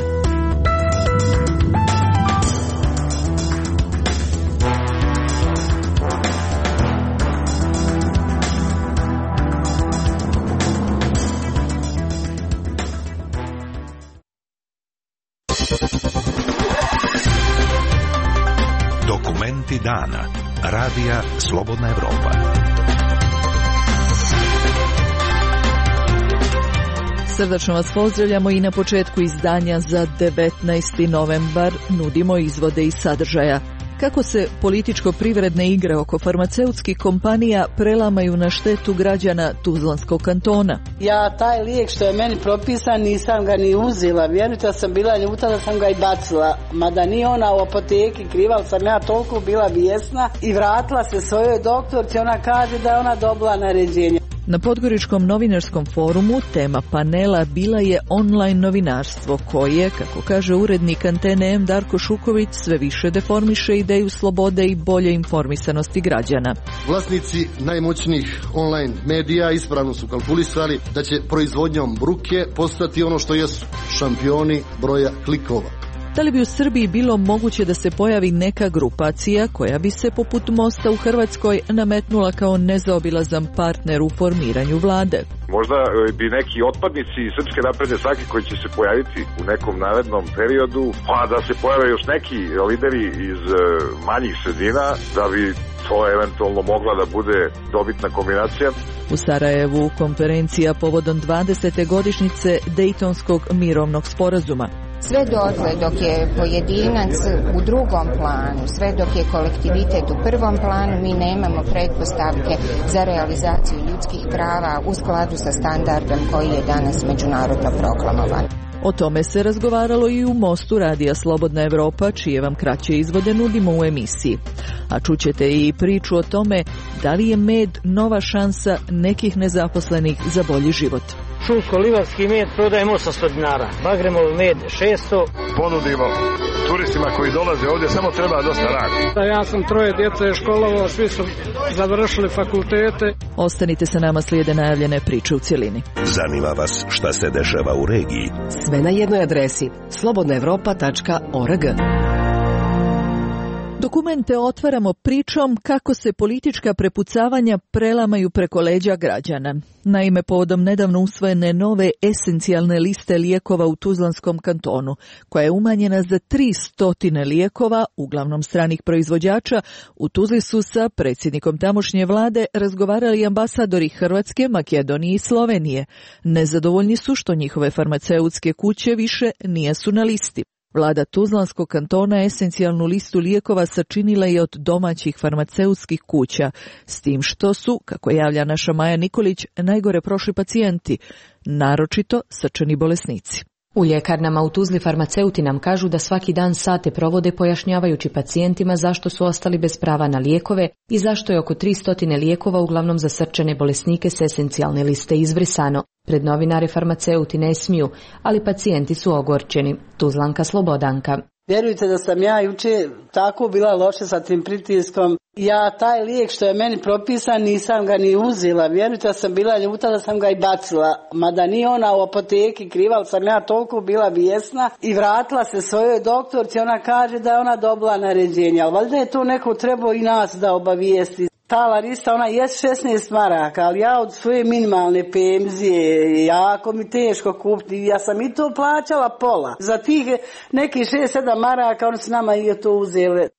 Dokumenti dana. Radija Slobodna Evropa. Srdačno vas pozdravljamo i na početku izdanja za devetnaesti novembar nudimo izvode iz sadržaja. Kako se političko-privredne igre oko farmaceutskih kompanija prelamaju na štetu građana Tuzlanskog kantona. Ja taj lijek što je meni propisan nisam ga ni uzela. Vjerujte, sam bila ljuta da sam ga i bacila. Mada nije ona u apoteki kriva, ali sam ja toliko bila bijesna i vratila se svojoj doktorci. Ona kaže da je ona dobila naređenje. Na Podgoričkom novinarskom forumu tema panela bila je online novinarstvo koje, kako kaže urednik Antene M Darko Šuković, sve više deformiše ideju slobode i bolje informisanosti građana. Vlasnici najmoćnijih online medija ispravno su kalkulisali da će proizvodnjom bruke postati ono što jesu, šampioni broja klikova. Da li bi u Srbiji bilo moguće da se pojavi neka grupacija koja bi se poput Mosta u Hrvatskoj nametnula kao nezaobilazan partner u formiranju vlade? Možda bi neki otpadnici iz Srpske napredne stranke koji će se pojaviti u nekom narednom periodu, pa da se pojave još neki lideri iz manjih sredina, da bi to eventualno mogla da bude dobitna kombinacija. U Sarajevu konferencija povodom dvadesete godišnjice Dejtonskog mirovnog sporazuma. Sve dotle dok je pojedinac u drugom planu, sve dok je kolektivitet u prvom planu, mi nemamo pretpostavke za realizaciju ljudskih prava u skladu sa standardom koji je danas međunarodno proklamovan. O tome se razgovaralo i u Mostu Radija Slobodna Evropa, čije vam kraće izvode nudimo u emisiji. A čućete i priču o tome da li je med nova šansa nekih nezaposlenih za bolji život. Šumsko-livarski med prodajemo osamsto dinara, Bagremov med šesto. Ponudimo turistima koji dolaze ovdje, samo treba dosta rada. Ja sam troje djece školovao, svi su završili fakultete. Ostanite sa nama, slijede najavljene priče u cjelini. Zanima vas šta se dešava u regiji? Sve na jednoj adresi slobodna evropa tačka org. Dokumente otvaramo pričom kako se politička prepucavanja prelamaju preko leđa građana. Naime, povodom nedavno usvojene nove esencijalne liste lijekova u Tuzlanskom kantonu, koja je umanjena za tri stotine lijekova, uglavnom stranih proizvođača, u Tuzli su sa predsjednikom tamošnje vlade razgovarali ambasadori Hrvatske, Makedonije i Slovenije. Nezadovoljni su što njihove farmaceutske kuće više nisu na listi. Vlada Tuzlanskog kantona esencijalnu listu lijekova sačinila je od domaćih farmaceutskih kuća, s tim što su, kako javlja naša Maja Nikolić, najgore prošli pacijenti, naročito srčani bolesnici. U ljekarnama u Tuzli farmaceuti nam kažu da svaki dan sate provode pojašnjavajući pacijentima zašto su ostali bez prava na lijekove i zašto je oko tristo lijekova uglavnom za srčane bolesnike s esencijalne liste izbrisano. Pred novinare farmaceuti ne smiju, ali pacijenti su ogorčeni. Tuzlanka Slobodanka. Vjerujte da sam ja juče tako bila loša sa tim pritiskom. Ja taj lijek što je meni propisan nisam ga ni uzela. Vjerujte da sam bila ljuta da sam ga i bacila. Mada nije ona u apoteki kriva, ali sam ja toliko bila bijesna i vratila se svojoj doktorci. Ona kaže da je ona dobila naređenje. Ali valjda je to neko trebao i nas da obavijesti. Ta Larisa, ona je šesnaest maraka, ali ja od svoje minimalne penzije, jako mi teško kupiti, ja sam i to plaćala pola. Za tih nekih šest sedam maraka, oni su nama i to uzeli.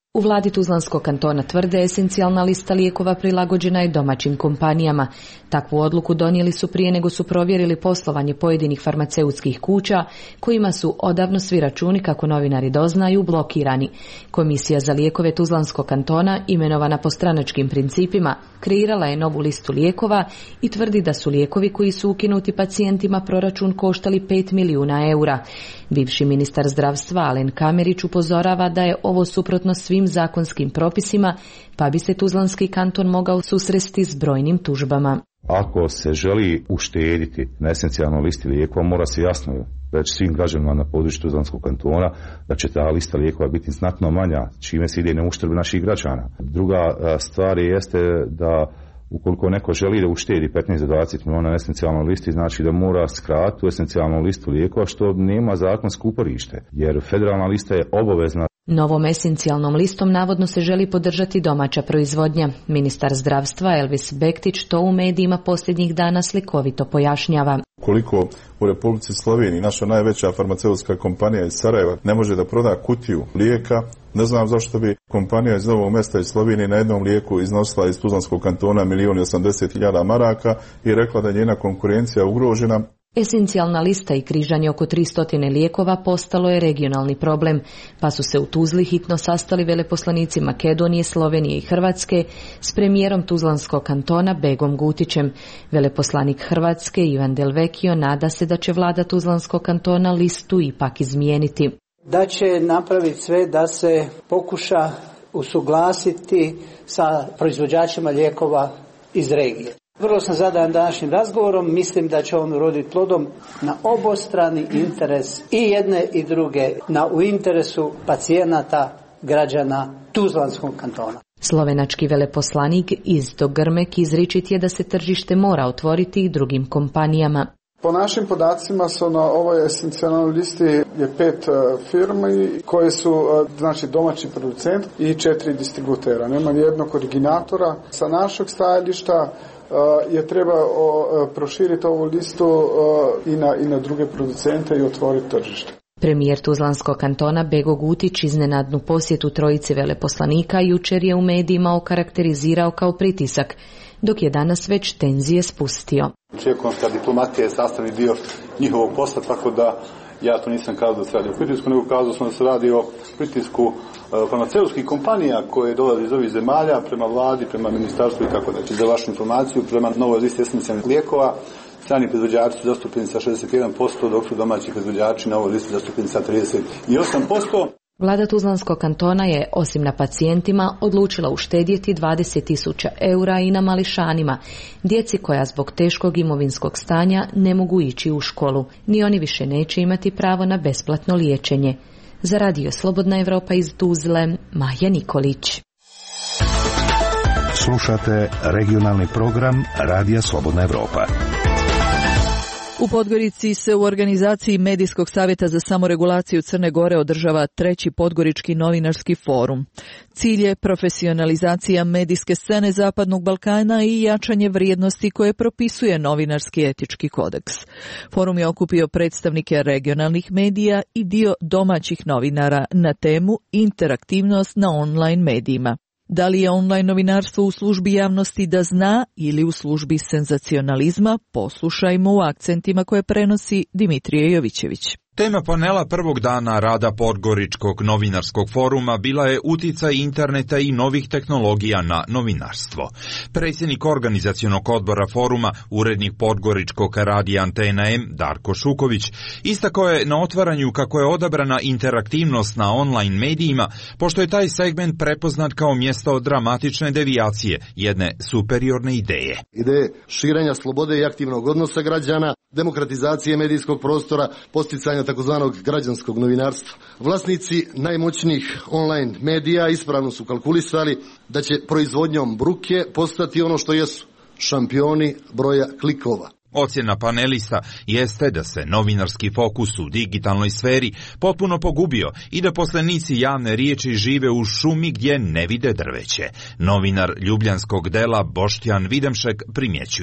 U vladi Tuzlanskog kantona tvrde esencijalna lista lijekova prilagođena je domaćim kompanijama. Takvu odluku donijeli su prije nego su provjerili poslovanje pojedinih farmaceutskih kuća, kojima su odavno svi računi, kako novinari doznaju, blokirani. Komisija za lijekove Tuzlanskog kantona, imenovana po stranačkim principima, kreirala je novu listu lijekova i tvrdi da su lijekovi koji su ukinuti pacijentima proračun koštali pet milijuna eura. Bivši ministar zdravstva Alen Kamerić upozorava da je ovo suprotno svim zakonskim propisima, pa bi se Tuzlanski kanton mogao susresti s brojnim tužbama. Ako se želi uštediti na esencijalnoj listi lijekova, mora se jasno reći svim građanima na području Tuzlanskog kantona da će ta lista lijekova biti znatno manja, čime se ide na uštrb naših građana. Druga stvar jeste da ukoliko neko želi da uštedi petnaest do dvadeset milijuna na esencijalnoj listi, znači da mora skratiti tu esencijalnu listu lijekova, što nema zakonsko uporište, jer federalna lista je obavezna. Novom esencijalnom listom navodno se želi podržati domaća proizvodnja. Ministar zdravstva Elvis Bektić to u medijima posljednjih dana slikovito pojašnjava. Koliko u Republici Sloveniji naša najveća farmaceutska kompanija iz Sarajeva ne može da proda kutiju lijeka, ne znam zašto bi kompanija iz Novog Mesta iz Slovenije na jednom lijeku iznosila iz Tuzlanskog kantona milijun i osamdeset hiljada maraka i rekla da je njena konkurencija ugrožena. Esencijalna lista i križanje oko tristo lijekova postalo je regionalni problem, pa su se u Tuzli hitno sastali veleposlanici Makedonije, Slovenije i Hrvatske s premijerom Tuzlanskog kantona Begom Gutićem. Veleposlanik Hrvatske Ivan Delvekio nada se da će vlada Tuzlanskog kantona listu ipak izmijeniti. Da će napraviti sve da se pokuša usuglasiti sa proizvođačima lijekova iz regije. Vrlo sam zadovoljan današnjim razgovorom, mislim da će on uroditi plodom na obostrani interes i jedne i druge, na u interesu pacijenata, građana Tuzlanskog kantona. Slovenački veleposlanik Izdo Grmek izričit je da se tržište mora otvoriti i drugim kompanijama. Po našim podacima su na ovoj esencijalnoj listi je pet uh, firmi koje su uh, znači domaći producent i četiri distributera. Nema nijednog originatora. Sa našeg stajališta uh, je treba uh, proširiti ovu listu uh, i, na, i na druge producente i otvoriti tržište. Premijer Tuzlanskog kantona Bego Gutić iznenadnu posjetu trojici veleposlanika jučer je u medijima okarakterizirao kao pritisak, dok je danas već tenzije spustio. Ekonomska diplomatija je sastavni dio njihovog posla, tako da ja to nisam kazao da se radi o pritisku, nego kazao sam da se radi o pritisku farmaceutskih kompanija koje dolaze iz ovih zemalja prema vladi, prema ministarstvu i tako da. Za vašu informaciju, prema novoj listi esencijalnih lijekova, strani proizvođači su zastupljeni sa šezdeset jedan posto, dok su domaći proizvođači na ovoj listi zastupljeni sa trideset osam posto. Vlada Tuzlanskog kantona je, osim na pacijentima, odlučila uštedjeti dvadeset tisuća eura i na mališanima, djeci koja zbog teškog imovinskog stanja ne mogu ići u školu. Ni oni više neće imati pravo na besplatno liječenje. Za Radio Slobodna Evropa iz Tuzle, Maja Nikolić. Slušate regionalni program Radija Slobodna Evropa. U Podgorici se u organizaciji Medijskog savjeta za samoregulaciju Crne Gore održava treći Podgorički novinarski forum. Cilj je profesionalizacija medijske scene Zapadnog Balkana i jačanje vrijednosti koje propisuje novinarski etički kodeks. Forum je okupio predstavnike regionalnih medija i dio domaćih novinara na temu interaktivnost na online medijima. Da li je online novinarstvo u službi javnosti da zna ili u službi senzacionalizma, poslušajmo u akcentima koje prenosi Dimitrije Jovićević. Tema panela prvog dana rada Podgoričkog novinarskog foruma bila je uticaj interneta i novih tehnologija na novinarstvo. Predsjednik organizacionog odbora foruma, urednik Podgoričkog radija Antena M, Darko Šuković, istakao je na otvaranju kako je odabrana interaktivnost na online medijima, pošto je taj segment prepoznat kao mjesto dramatične devijacije, jedne superiorne ideje. Ideje širenja slobode i aktivnog odnosa građana, demokratizacije medijskog prostora, posticanja takozvanog građanskog novinarstva. Vlasnici najmoćnijih online medija ispravno su kalkulisali da će proizvodnjom bruke postati ono što jesu, šampioni broja klikova. Ocjena panelista jeste da se novinarski fokus u digitalnoj sferi potpuno pogubio i da poslanici javne riječi žive u šumi gdje ne vide drveće. Novinar ljubljanskog dela Boštjan Videmšek primjećuje.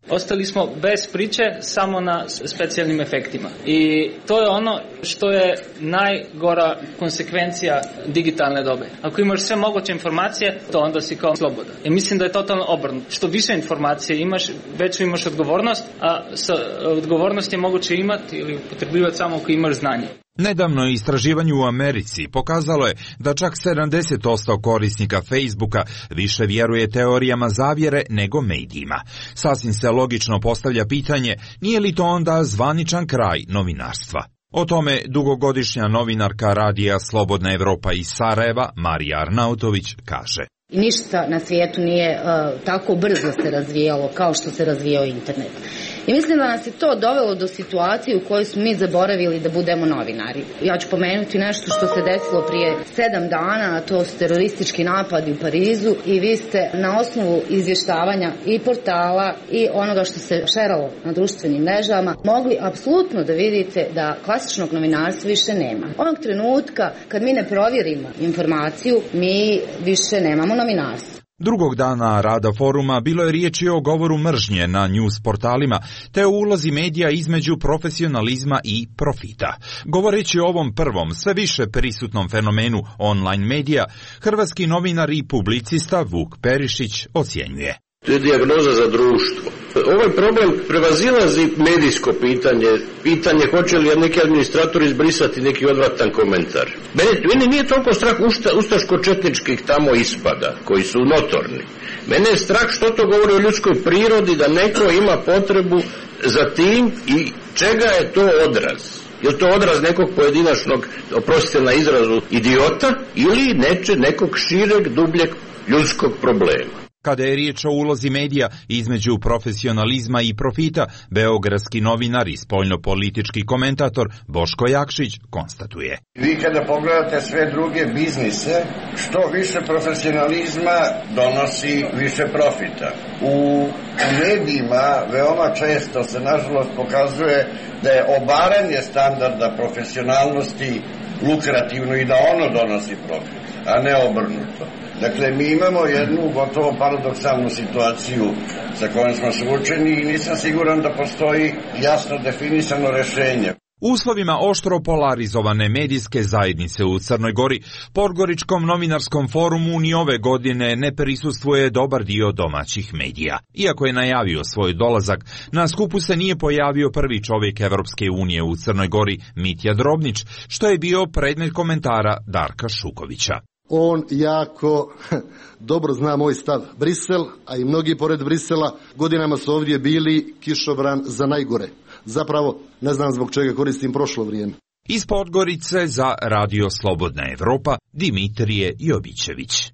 Ostali smo bez priče, samo na specijalnim efektima. I to je ono što je najgora konsekvencija digitalne dobe. Ako imaš sve moguće informacije, to onda si kao slobodan. I mislim da je totalno obrnuto. Što više informacije imaš, veću imaš odgovornost, a sa odgovornost je moguće imati ili upotrebljivati samo ako imaš znanje. Nedavno istraživanje u Americi pokazalo je da čak sedamdeset posto korisnika Facebooka više vjeruje teorijama zavjere nego medijima. Sasvim se logično postavlja pitanje, nije li to onda zvaničan kraj novinarstva? O tome dugogodišnja novinarka radija Slobodna Evropa iz Sarajeva, Marija Arnautović, kaže. Ništa na svijetu nije uh, tako brzo se razvijalo kao što se razvijao internet. I mislim da nas je to dovelo do situacije u kojoj smo mi zaboravili da budemo novinari. Ja ću pomenuti nešto što se desilo prije sedam dana, a to su teroristički napadi u Parizu i vi ste na osnovu izvještavanja i portala i onoga što se šeralo na društvenim mrežama mogli apsolutno da vidite da klasičnog novinarstva više nema. Onog trenutka kad mi ne provjerimo informaciju, mi više nemamo novinarstvo. Drugog dana rada foruma bilo je riječi o govoru mržnje na news portalima te o ulozi medija između profesionalizma i profita. Govoreći o ovom prvom, sve više prisutnom fenomenu online medija, hrvatski novinar i publicista Vuk Perišić ocjenjuje. To je dijagnoza za društvo. Ovaj problem prevazilazi medijsko pitanje, pitanje hoće li neki administrator izbrisati neki odvratan komentar. Mene, mene nije toliko strah usta, ustaško-četničkih tamo ispada, koji su notorni. Mene je strah što to govori o ljudskoj prirodi, da neko ima potrebu za tim i čega je to odraz. Je li to odraz nekog pojedinačnog, oprostite na izrazu, idiota ili neče nekog šireg, dubljeg ljudskog problema? Kada je riječ o ulozi medija između profesionalizma i profita, beogradski novinar i spoljnopolitički komentator Boško Jakšić konstatuje. Vi kada pogledate sve druge biznise, što više profesionalizma donosi više profita. U medijima veoma često se nažalost pokazuje da je obaranje standarda profesionalnosti lukrativno i da ono donosi profit, a ne obrnuto. Dakle, mi imamo jednu gotovo paradoksalnu situaciju sa kojom smo suočeni i nisam siguran da postoji jasno definisano rješenje. U uslovima oštro polarizovane medijske zajednice u Crnoj Gori, Podgoričkom novinarskom forumu ni ove godine ne prisustvuje dobar dio domaćih medija. Iako je najavio svoj dolazak, na skupu se nije pojavio prvi čovjek Evropske unije u Crnoj Gori, Mitja Drobnić, što je bio predmet komentara Darka Šukovića. On jako dobro zna moj stav. Brisel, a i mnogi pored Brisela, godinama su ovdje bili kišobran za najgore. Zapravo, ne znam zbog čega koristim prošlo vrijeme. Iz Podgorice za Radio Slobodna Evropa, Dimitrije Jovićević.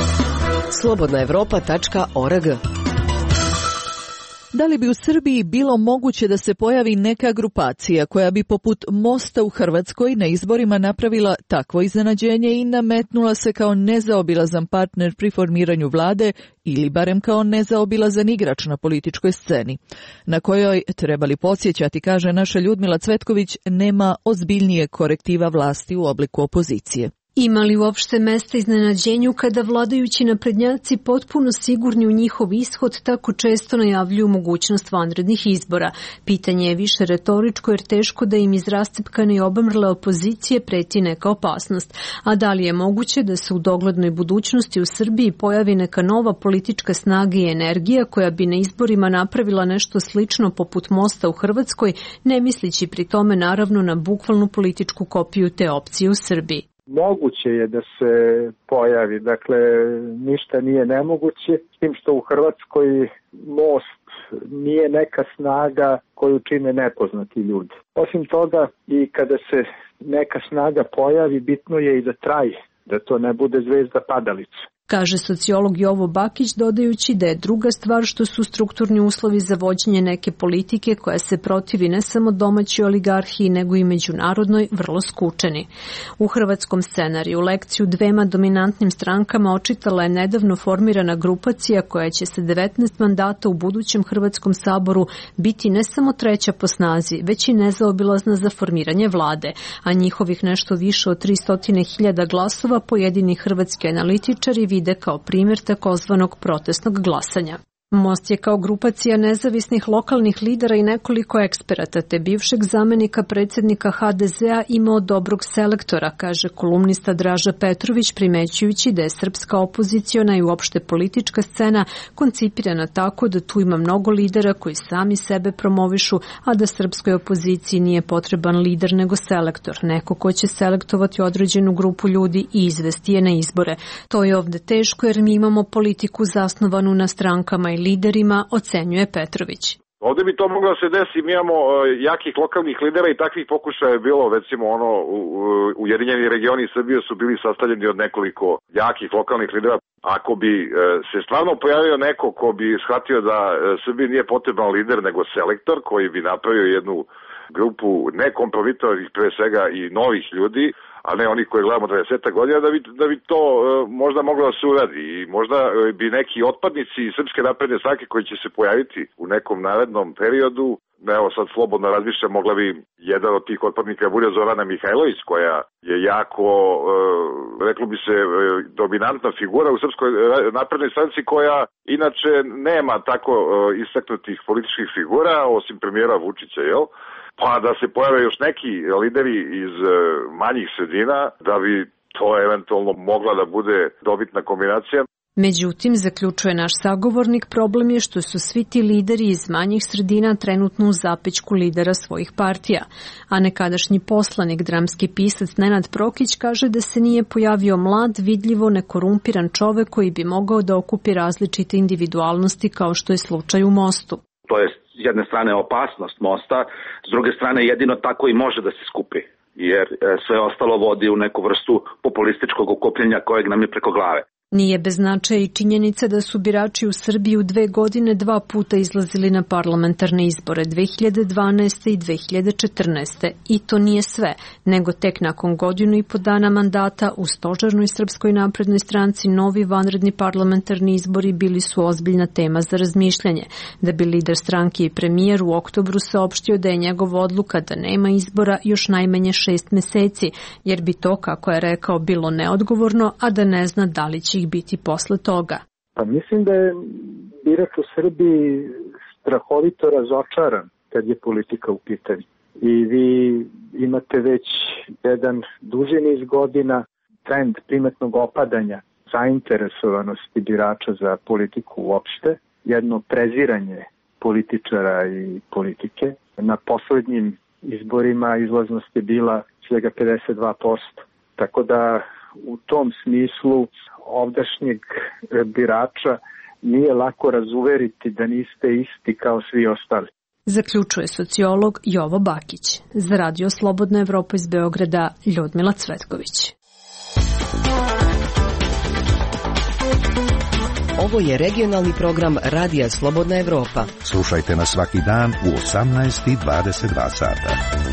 slobodna evropa tačka org. Da li bi u Srbiji bilo moguće da se pojavi neka grupacija koja bi poput Mosta u Hrvatskoj na izborima napravila takvo iznenađenje i nametnula se kao nezaobilazan partner pri formiranju vlade ili barem kao nezaobilazan igrač na političkoj sceni, na kojoj, trebali podsjećati, kaže naša Ljudmila Cvetković, nema ozbiljnije korektiva vlasti u obliku opozicije. Ima li uopšte mesta iznenađenju kada vladajući naprednjaci potpuno sigurni u njihov ishod tako često najavljuju mogućnost vanrednih izbora? Pitanje je više retoričko jer teško da im iz rastepkane i obmrle opozicije preti neka opasnost. A da li je moguće da se u doglednoj budućnosti u Srbiji pojavi neka nova politička snaga i energija koja bi na izborima napravila nešto slično poput Mosta u Hrvatskoj, ne mislići pri tome naravno na bukvalnu političku kopiju te opcije u Srbiji? Moguće je da se pojavi, dakle ništa nije nemoguće, s tim što u Hrvatskoj Most nije neka snaga koju čine nepoznati ljudi. Osim toga i kada se neka snaga pojavi, bitno je i da traje, da to ne bude zvezda padalica. Kaže sociolog Jovo Bakić, dodajući da je druga stvar što su strukturni uslovi za vođenje neke politike koja se protivi ne samo domaćoj oligarhiji nego i međunarodnoj vrlo skučeni. U hrvatskom scenariju lekciju dvema dominantnim strankama očitala je nedavno formirana grupacija koja će sa devetnaest mandata u budućem Hrvatskom saboru biti ne samo treća po snazi, već i nezaobilazna za formiranje vlade, a njihovih nešto više od tristo hiljada glasova pojedini hrvatski analitičari vide kao primjer takozvanog protestnog glasanja. Most je kao grupacija nezavisnih lokalnih lidera i nekoliko eksperata te bivšeg zamenika predsjednika ha de zea imao dobrog selektora, kaže kolumnista Draža Petrović, primećujući da je srpska opoziciona i uopšte politička scena koncipirana tako da tu ima mnogo lidera koji sami sebe promovišu, a da srpskoj opoziciji nije potreban lider nego selektor, neko ko će selektovati određenu grupu ljudi i izvesti je na izbore. To je ovde teško jer mi imamo politiku zasnovanu na strankama i liderima, ocenjuje Petrović. Ovde bi to moglo da se desi, mi imamo uh, jakih lokalnih lidera i takvih pokušaja je bilo, recimo ono, u, u, Ujedinjeni regioni Srbije su bili sastavljeni od nekoliko jakih lokalnih lidera. Ako bi uh, se stvarno pojavio neko ko bi shvatio da uh, Srbiji nije potreban lider nego selektor koji bi napravio jednu grupu nekompromitovanih pre svega i novih ljudi, a ne oni koji gledamo dvadeset godina, da bi, da bi to uh, možda moglo da se uradi i možda uh, bi neki otpadnici iz Srpske napredne stranke koji će se pojaviti u nekom narednom periodu, evo sad slobodno razmišljam, mogla bi jedan od tih otpadnika bude Zorana Mihajlović, koja je jako, uh, reklo bi se, uh, dominantna figura u Srpskoj naprednoj stranci koja inače nema tako uh, istaknutih političkih figura, osim premijera Vučića, jel? Pa da se pojave još neki lideri iz uh, manjih sredina, da bi to eventualno mogla da bude dobitna kombinacija. Međutim, zaključuje naš sagovornik, problem je što su svi ti lideri iz manjih sredina trenutno u zapećku lidera svojih partija. A nekadašnji poslanik, dramski pisac Nenad Prokić kaže da se nije pojavio mlad, vidljivo nekorumpiran čovek koji bi mogao da okupi različite individualnosti kao što je slučaj u Mostu. To je s jedne strane opasnost Mosta, s druge strane jedino tako i može da se skupi, jer sve ostalo vodi u neku vrstu populističkog okupljenja kojeg nam je preko glave. Nije bez značaja i činjenica da su birači u Srbiji u dve godine dva puta izlazili na parlamentarne izbore, dve hiljade dvanaeste. i dve hiljade četrnaeste. I to nije sve, nego tek nakon godinu i po dana mandata u stožernoj Srpskoj naprednoj stranci novi vanredni parlamentarni izbori bili su ozbiljna tema za razmišljanje. Da bi lider stranke i premijer u oktobru saopštio da je njegova odluka da nema izbora još najmanje šest meseci, jer bi to, kako je rekao, bilo neodgovorno, a da ne zna da li će ih biti posle toga. Pa mislim da je birač u Srbiji strahovito razočaran kad je politika u pitanju. I vi imate već jedan duži niz godina trend primetnog opadanja zainteresovanosti birača za politiku uopšte, jedno preziranje političara i politike. Na poslednjim izborima izlaznost je bila svega pedeset dva posto. Tako da u tom smislu ovdašnjeg birača nije lako razuveriti da niste isti kao svi ostali. Zaključuje sociolog Jovo Bakić. Za Radio Slobodna Evropa iz Beograda, Ljudmila Cvetković. Ovo je regionalni program Radija Slobodna Evropa. Slušajte nas svaki dan u osamnaest i dvadeset dva sata.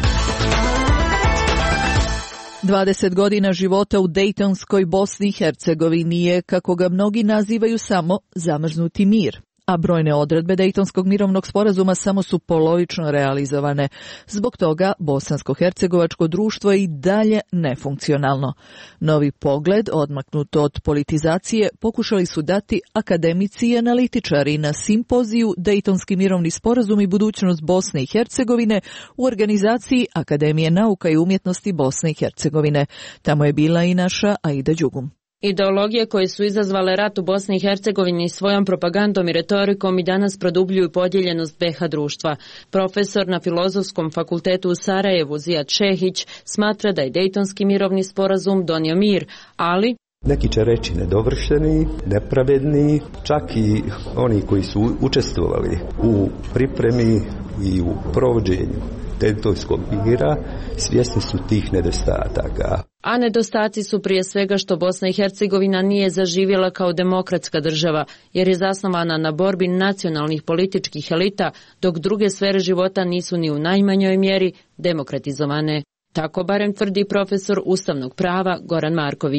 dvadeset godina života u Dejtonskoj Bosni i Hercegovini je, kako ga mnogi nazivaju, samo zamrznuti mir. A brojne odredbe Dejtonskog mirovnog sporazuma samo su polovično realizovane. Zbog toga bosansko-hercegovačko društvo je i dalje nefunkcionalno. Novi pogled, odmaknut od politizacije, pokušali su dati akademici i analitičari na simpoziju Dejtonski mirovni sporazum i budućnost Bosne i Hercegovine u organizaciji Akademije nauka i umjetnosti Bosne i Hercegovine. Tamo je bila i naša Aida Đugum. Ideologije koje su izazvale rat u Bosni i Hercegovini svojom propagandom i retorikom i danas produbljuju podijeljenost be ha društva. Profesor na Filozofskom fakultetu u Sarajevu, Zijad Šehić, smatra da je Dejtonski mirovni sporazum donio mir, ali neki će reći nedovršeni, nepravedni, čak i oni koji su učestvovali u pripremi i u provođenju Dejtonskog mira svjesni su tih nedostataka. A nedostaci su prije svega što Bosna i Hercegovina nije zaživjela kao demokratska država, jer je zasnovana na borbi nacionalnih političkih elita, dok druge sfere života nisu ni u najmanjoj mjeri demokratizovane. Tako barem tvrdi profesor ustavnog prava Goran Marković.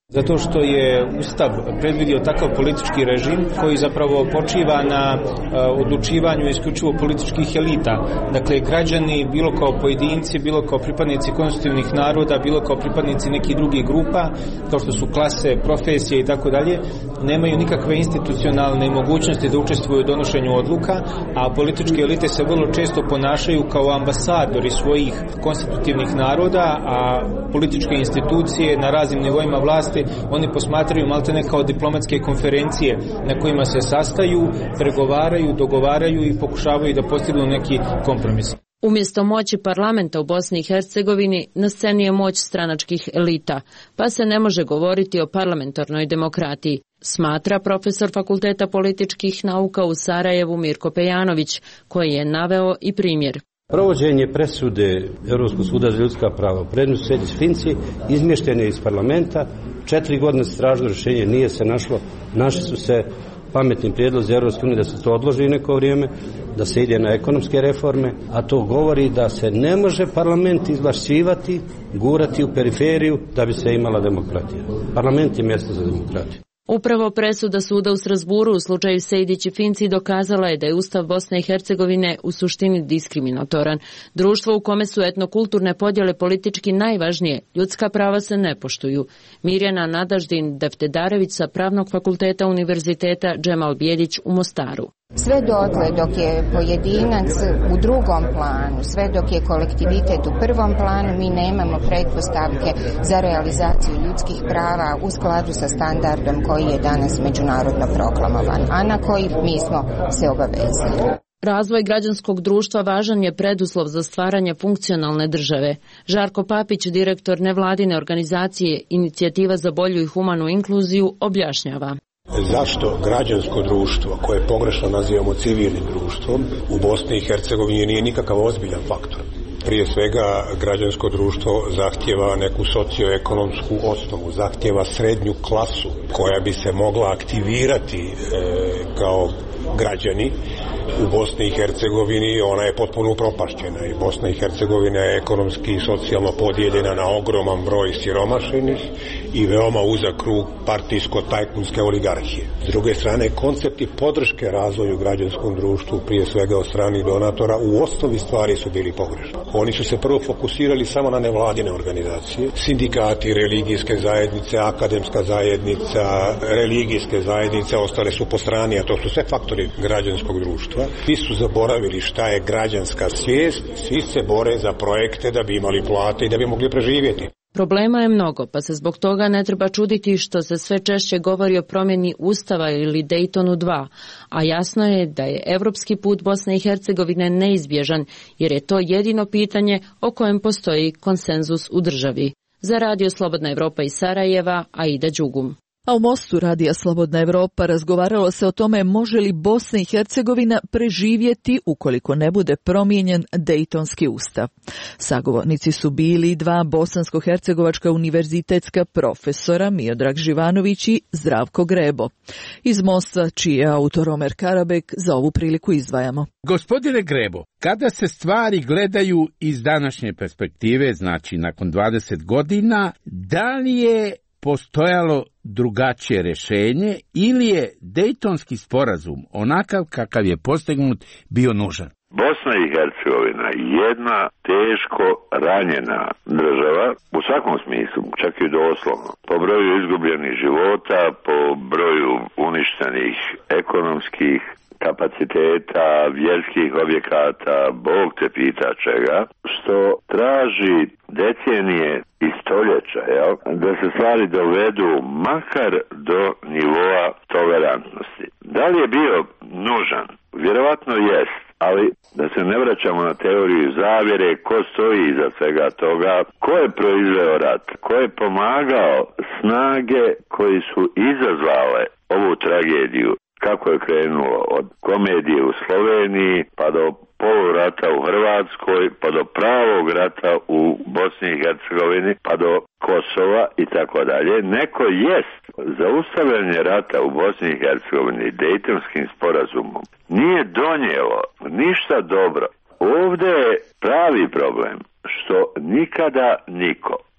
Zato što je Ustav predvidio takav politički režim koji zapravo počiva na uh, odlučivanju isključivo političkih elita. Dakle, građani, bilo kao pojedinci, bilo kao pripadnici konstitutivnih naroda, bilo kao pripadnici nekih drugih grupa, kao što su klase, profesije i tako dalje, nemaju nikakve institucionalne mogućnosti da učestvuju u donošenju odluka, a političke elite se vrlo često ponašaju kao ambasadori svojih konstitutivnih naroda, a političke institucije na raznim nivoima vlasti oni posmatraju maltene kao diplomatske konferencije na kojima se sastaju, pregovaraju, dogovaraju i pokušavaju da postignu neki kompromis. Umjesto moći parlamenta u Bosni i Hercegovini, na sceni je moć stranačkih elita, pa se ne može govoriti o parlamentarnoj demokratiji, smatra profesor Fakulteta političkih nauka u Sarajevu Mirko Pejanović, koji je naveo i primjer. Provođenje presude Europskog suda za ljudska prava u predmetu Sejdić Finci izmještene iz parlamenta, četiri godine se tražilo rješenje, nije se našlo, našli su se pametni prijedlozi Europske unije da se to odloži neko vrijeme, da se ide na ekonomske reforme, a to govori da se ne može parlament izvlašćivati, gurati u periferiju da bi se imala demokratija. Parlament je mjesto za demokratiju. Upravo presuda suda u Strasburu u slučaju Sejdić i Finci dokazala je da je Ustav Bosne i Hercegovine u suštini diskriminatoran. Društvo u kome su etnokulturne podjele politički najvažnije, ljudska prava se ne poštuju. Mirjana Nadaždin Deftedarević sa Pravnog fakulteta Univerziteta Džemal Bijelić u Mostaru. Sve dotle dok je pojedinac u drugom planu, sve dok je kolektivitet u prvom planu, mi nemamo pretpostavke za realizaciju ljudskih prava u skladu sa standardom koji je danas međunarodno proklamovan, a na koji mi smo se obavezali. Razvoj građanskog društva važan je preduslov za stvaranje funkcionalne države. Žarko Papić, direktor nevladine organizacije Inicijativa za bolju i humanu inkluziju, objašnjava. Zašto građansko društvo, koje pogrešno nazivamo civilnim društvom, u Bosni i Hercegovini nije nikakav ozbiljan faktor? Prije svega, građansko društvo zahtjeva neku socioekonomsku osnovu, zahtjeva srednju klasu koja bi se mogla aktivirati e, kao građani. U Bosni i Hercegovini ona je potpuno upropašćena i Bosna i Hercegovina je ekonomski i socijalno podijeljena na ogroman broj siromašenih i veoma uzak krug partijsko-tajkunske oligarhije. S druge strane, koncepti podrške razvoju građanskom društvu, prije svega od strani donatora, u osnovi stvari su bili pogrešni. Oni su se prvo fokusirali samo na nevladine organizacije, sindikati, religijske zajednice, akademska zajednica, religijske zajednice, ostale su po strani, a to su sve faktori građanskog društva. Svi su zaboravili šta je građanska svijest, svi se bore za projekte da bi imali plate i da bi mogli preživjeti. Problema je mnogo, pa se zbog toga ne treba čuditi što se sve češće govori o promjeni Ustava ili Daytonu dva, a jasno je da je evropski put Bosne i Hercegovine neizbježan, jer je to jedino pitanje o kojem postoji konsenzus u državi. Za Radio Slobodna Evropa iz Sarajeva, Aida Đugum. A u Mostu Radija Slobodna Evropa razgovaralo se o tome može li Bosna i Hercegovina preživjeti ukoliko ne bude promijenjen Dejtonski ustav. Sagovornici su bili dva bosansko-hercegovačka univerzitetska profesora, Miodrag Živanović i Zdravko Grebo. Iz Mosta, čiji je autor Omer Karabek, za ovu priliku izdvajamo. Gospodine Grebo, kada se stvari gledaju iz današnje perspektive, znači nakon dvadeset godina, da li je postojalo drugačije rješenje ili je Dejtonski sporazum onakav kakav je postignut bio nužan? Bosna i Hercegovina jedna teško ranjena država u svakom smislu, čak i doslovno. Po broju izgubljenih života, po broju uništenih ekonomskih kapaciteta, vjerskih objekata, Bog te pita čega, što traži decenije i stoljeća, jel? Da se stvari dovedu makar do nivoa tolerantnosti. Da li je bio nužan? Vjerovatno jest, ali da se ne vraćamo na teoriju zavjere, ko stoji iza svega toga, ko je proizveo rat, ko je pomagao snage koji su izazvale ovu tragediju, kako je krenulo od komedije u Sloveniji, pa do polurata u Hrvatskoj, pa do pravog rata u Bosni i Hercegovini, pa do Kosova i tako dalje. Neko jest zaustavljanje rata u Bosni i Hercegovini Dejtonskim sporazumom nije donijelo ništa dobro. Ovdje je pravi problem što nikada niko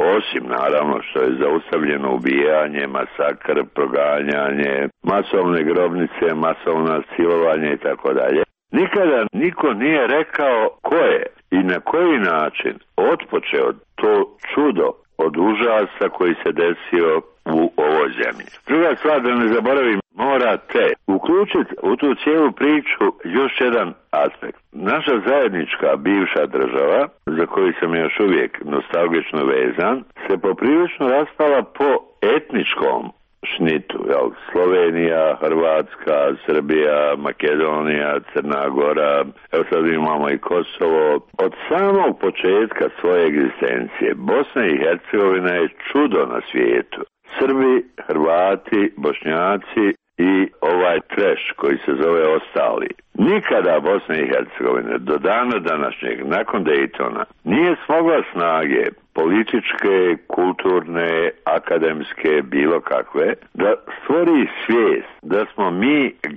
osim naravno što je zaustavljeno ubijanje, masakr, proganjanje, masovne grobnice, masovna silovanje i tako dalje. Nikada niko nije rekao ko je i na koji način otpočeo to čudo od užasa koji se desio u ovoj zemlji. Druga stvar, da ne zaboravim, morate uključiti u tu cijelu priču još jedan aspekt. Naša zajednička bivša država, za koju sam još uvijek nostalgično vezan, se poprilično raspala po etničkom šnitu, jel? Slovenija, Hrvatska, Srbija, Makedonija, Crna Gora, evo sad imamo i Kosovo. Od samog početka svoje egzistencije Bosna i Hercegovina je čudo na svijetu. Srbi, Hrvati, Bošnjaci i ovaj treš koji se zove ostali. Nikada Bosna i Hercegovina do dana današnjeg, nakon Daytona, nije smogla snage političke, kulturne, akademske, bilo kakve, da stvori svijest da smo mi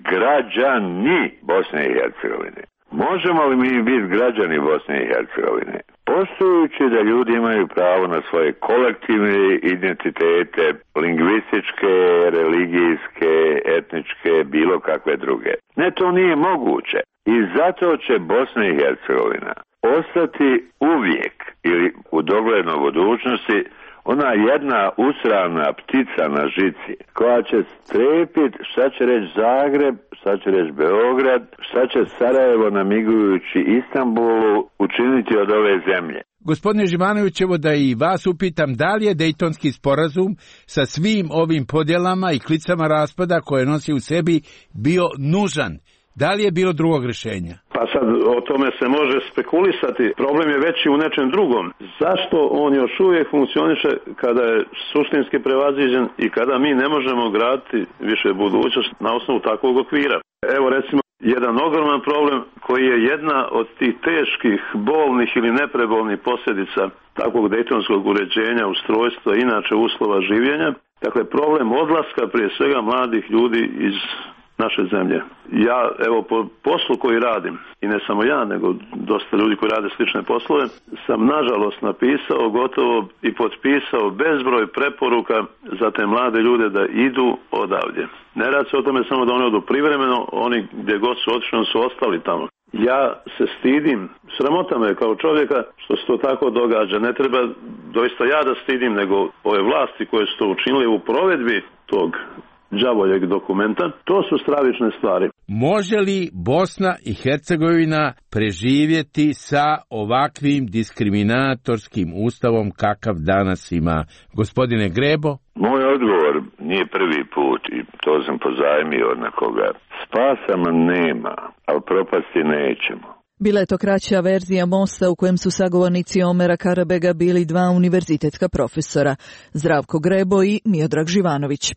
građani Bosne i Hercegovine. Možemo li mi biti građani Bosne i Hercegovine? Poštujući da ljudi imaju pravo na svoje kolektivne identitete, lingvističke, religijske, etničke, bilo kakve druge. Ne, to nije moguće. I zato će Bosna i Hercegovina ostati uvijek ili u doglednoj budućnosti ona jedna usrana ptica na žici koja će strepit šta će reći Zagreb, šta će reći Beograd, šta će Sarajevo namigujući Istanbulu učiniti od ove zemlje. Gospodine Živanović, evo da i vas upitam, da li je Dejtonski sporazum sa svim ovim podjelama i klicama raspada koje nosi u sebi bio nužan? Da li je bilo drugog rješenja? Pa sad o tome se može spekulisati. Problem je veći u nečem drugom. Zašto on još uvijek funkcioniše kada je suštinski prevaziđen i kada mi ne možemo graditi više budućnost na osnovu takvog okvira? Evo recimo jedan ogroman problem koji je jedna od tih teških, bolnih ili neprebolnih posljedica takvog dejtonskog uređenja, ustrojstva, inače uslova življenja. Dakle, problem odlaska prije svega mladih ljudi iz naše zemlje. Ja, evo, po poslu koji radim, i ne samo ja, nego dosta ljudi koji rade slične poslove, sam nažalost napisao gotovo i potpisao bezbroj preporuka za te mlade ljude da idu odavdje. Ne radi se o tome samo da oni odu privremeno, oni gdje god su otišli, oni su ostali tamo. Ja se stidim, sramota me kao čovjeka što se to tako događa. Ne treba doista ja da stidim, nego ove vlasti koje su to učinili u provedbi tog đavoljeg dokumenta, to su stravične stvari. Može li Bosna i Hercegovina preživjeti sa ovakvim diskriminatorskim ustavom kakav danas ima? Gospodine Grebo? Moj odgovor nije prvi put i to sam pozajmio od nekoga. Spasa nema, ali propasti nećemo. Bila je to kraća verzija mosta u kojem su sagovornici Omera Karabega bili dva univerzitetska profesora, Zdravko Grebo i Miodrag Živanović.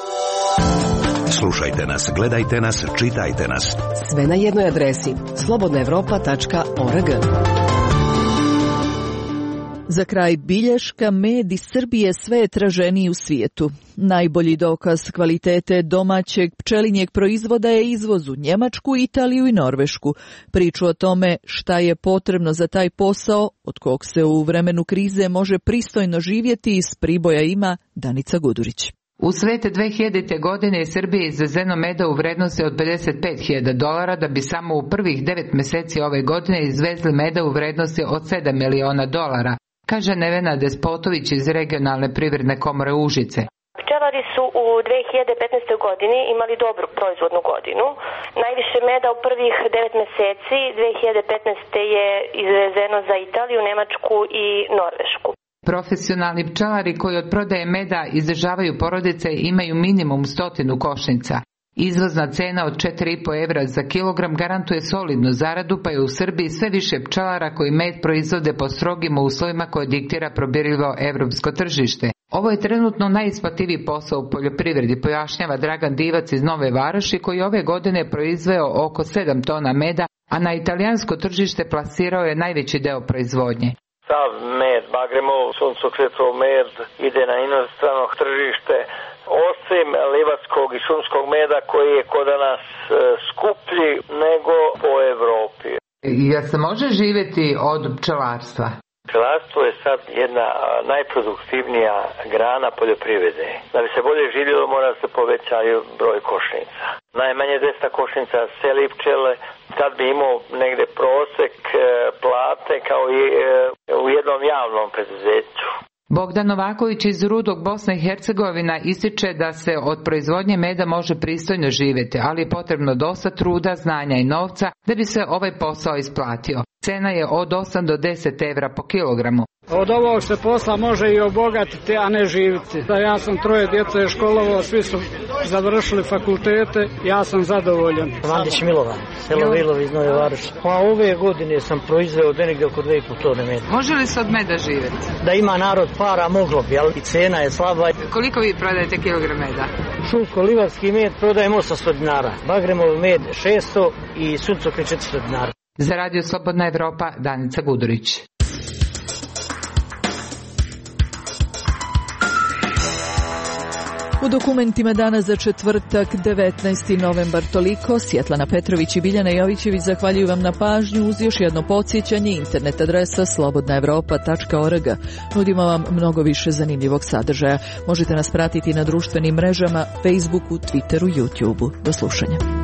Slušajte nas, gledajte nas, čitajte nas. Sve na jednoj adresi slobodna evropa tačka org. Za kraj bilješka, med iz Srbije sve je traženiji u svijetu. Najbolji dokaz kvalitete domaćeg pčelinjeg proizvoda je izvoz u Njemačku, Italiju i Norvešku. Priču o tome šta je potrebno za taj posao, od kog se u vremenu krize može pristojno živjeti, iz Priboja ima Danica Gudurić. U svete dve hiljadite. godine Srbije izvezeno meda u vrednosti od pedeset pet hiljada dolara, da bi samo u prvih devet mjeseci ove godine izvezli meda u vrednosti od sedam miliona dolara, kaže Nevena Despotović iz regionalne privredne komore Užice. Pčelari su u dve hiljade petnaestoj. godini imali dobru proizvodnu godinu. Najviše meda u prvih devet mjeseci dve hiljade petnaeste. je izvezeno za Italiju, Njemačku i Norvešku. Profesionalni pčelari koji od prodaje meda izdržavaju porodice imaju minimum stotinu košnica. Izvozna cena od četiri i po evra za kilogram garantuje solidnu zaradu, pa je u Srbiji sve više pčelara koji med proizvode po strogim uslovima koje diktira probirljivo evropsko tržište. Ovo je trenutno najisplativiji posao u poljoprivredi, pojašnjava Dragan Divac iz Nove Varoši, koji ove godine proizveo oko sedam tona meda, a na italijansko tržište plasirao je najveći deo proizvodnje. Sav med, Bagremov, suncokretov med ide na inostrano tržište, osim livatskog i šumskog meda koji je kod nas skuplji nego po Evropi. Jel se može živjeti od pčelarstva? Pčelarstvo je sad jedna najproduktivnija grana poljoprivrede. Da bi se bolje živjelo mora se povećaju broj košnica. Najmanje dvesta košnica seli pčele, kad bi imao negde prosek plate kao i u jednom javnom preduzeću. Bogdan Novaković iz Rudog, Bosna i Hercegovina, ističe da se od proizvodnje meda može pristojno živjeti, ali je potrebno dosta truda, znanja i novca da bi se ovaj posao isplatio. Cena je od osam do deset evra po kilogramu. Od ovog se posla može i obogatiti, a ne živjeti. Da ja sam troje djece školovao, svi su završili fakultete, ja sam zadovoljan. Vandić Milovan, selo Vilovi iz Nove Varoši. Pa ove godine sam proizveo negdje oko dve i pol tone meda. Može li se od meda živjeti? Da ima narod para, moglo bi, ali cena je slaba. Koliko vi prodajete kilogram meda? Šumsko-livarski med prodajem osamsto dinara, Bagremov med šesto i suncokret četiristo dinara. Za Radio Slobodna Evropa, Danica Gudurić. U dokumentima dana za četvrtak, devetnaesti novembar toliko. Svjetlana Petrović i Biljana Jovićević zahvaljuju vam na pažnju uz još jedno podsjećanje. Internet adresa slobodna evropa tačka org. Nudimo vam mnogo više zanimljivog sadržaja. Možete nas pratiti na društvenim mrežama, Facebooku, Twitteru, YouTubeu. Do slušanja.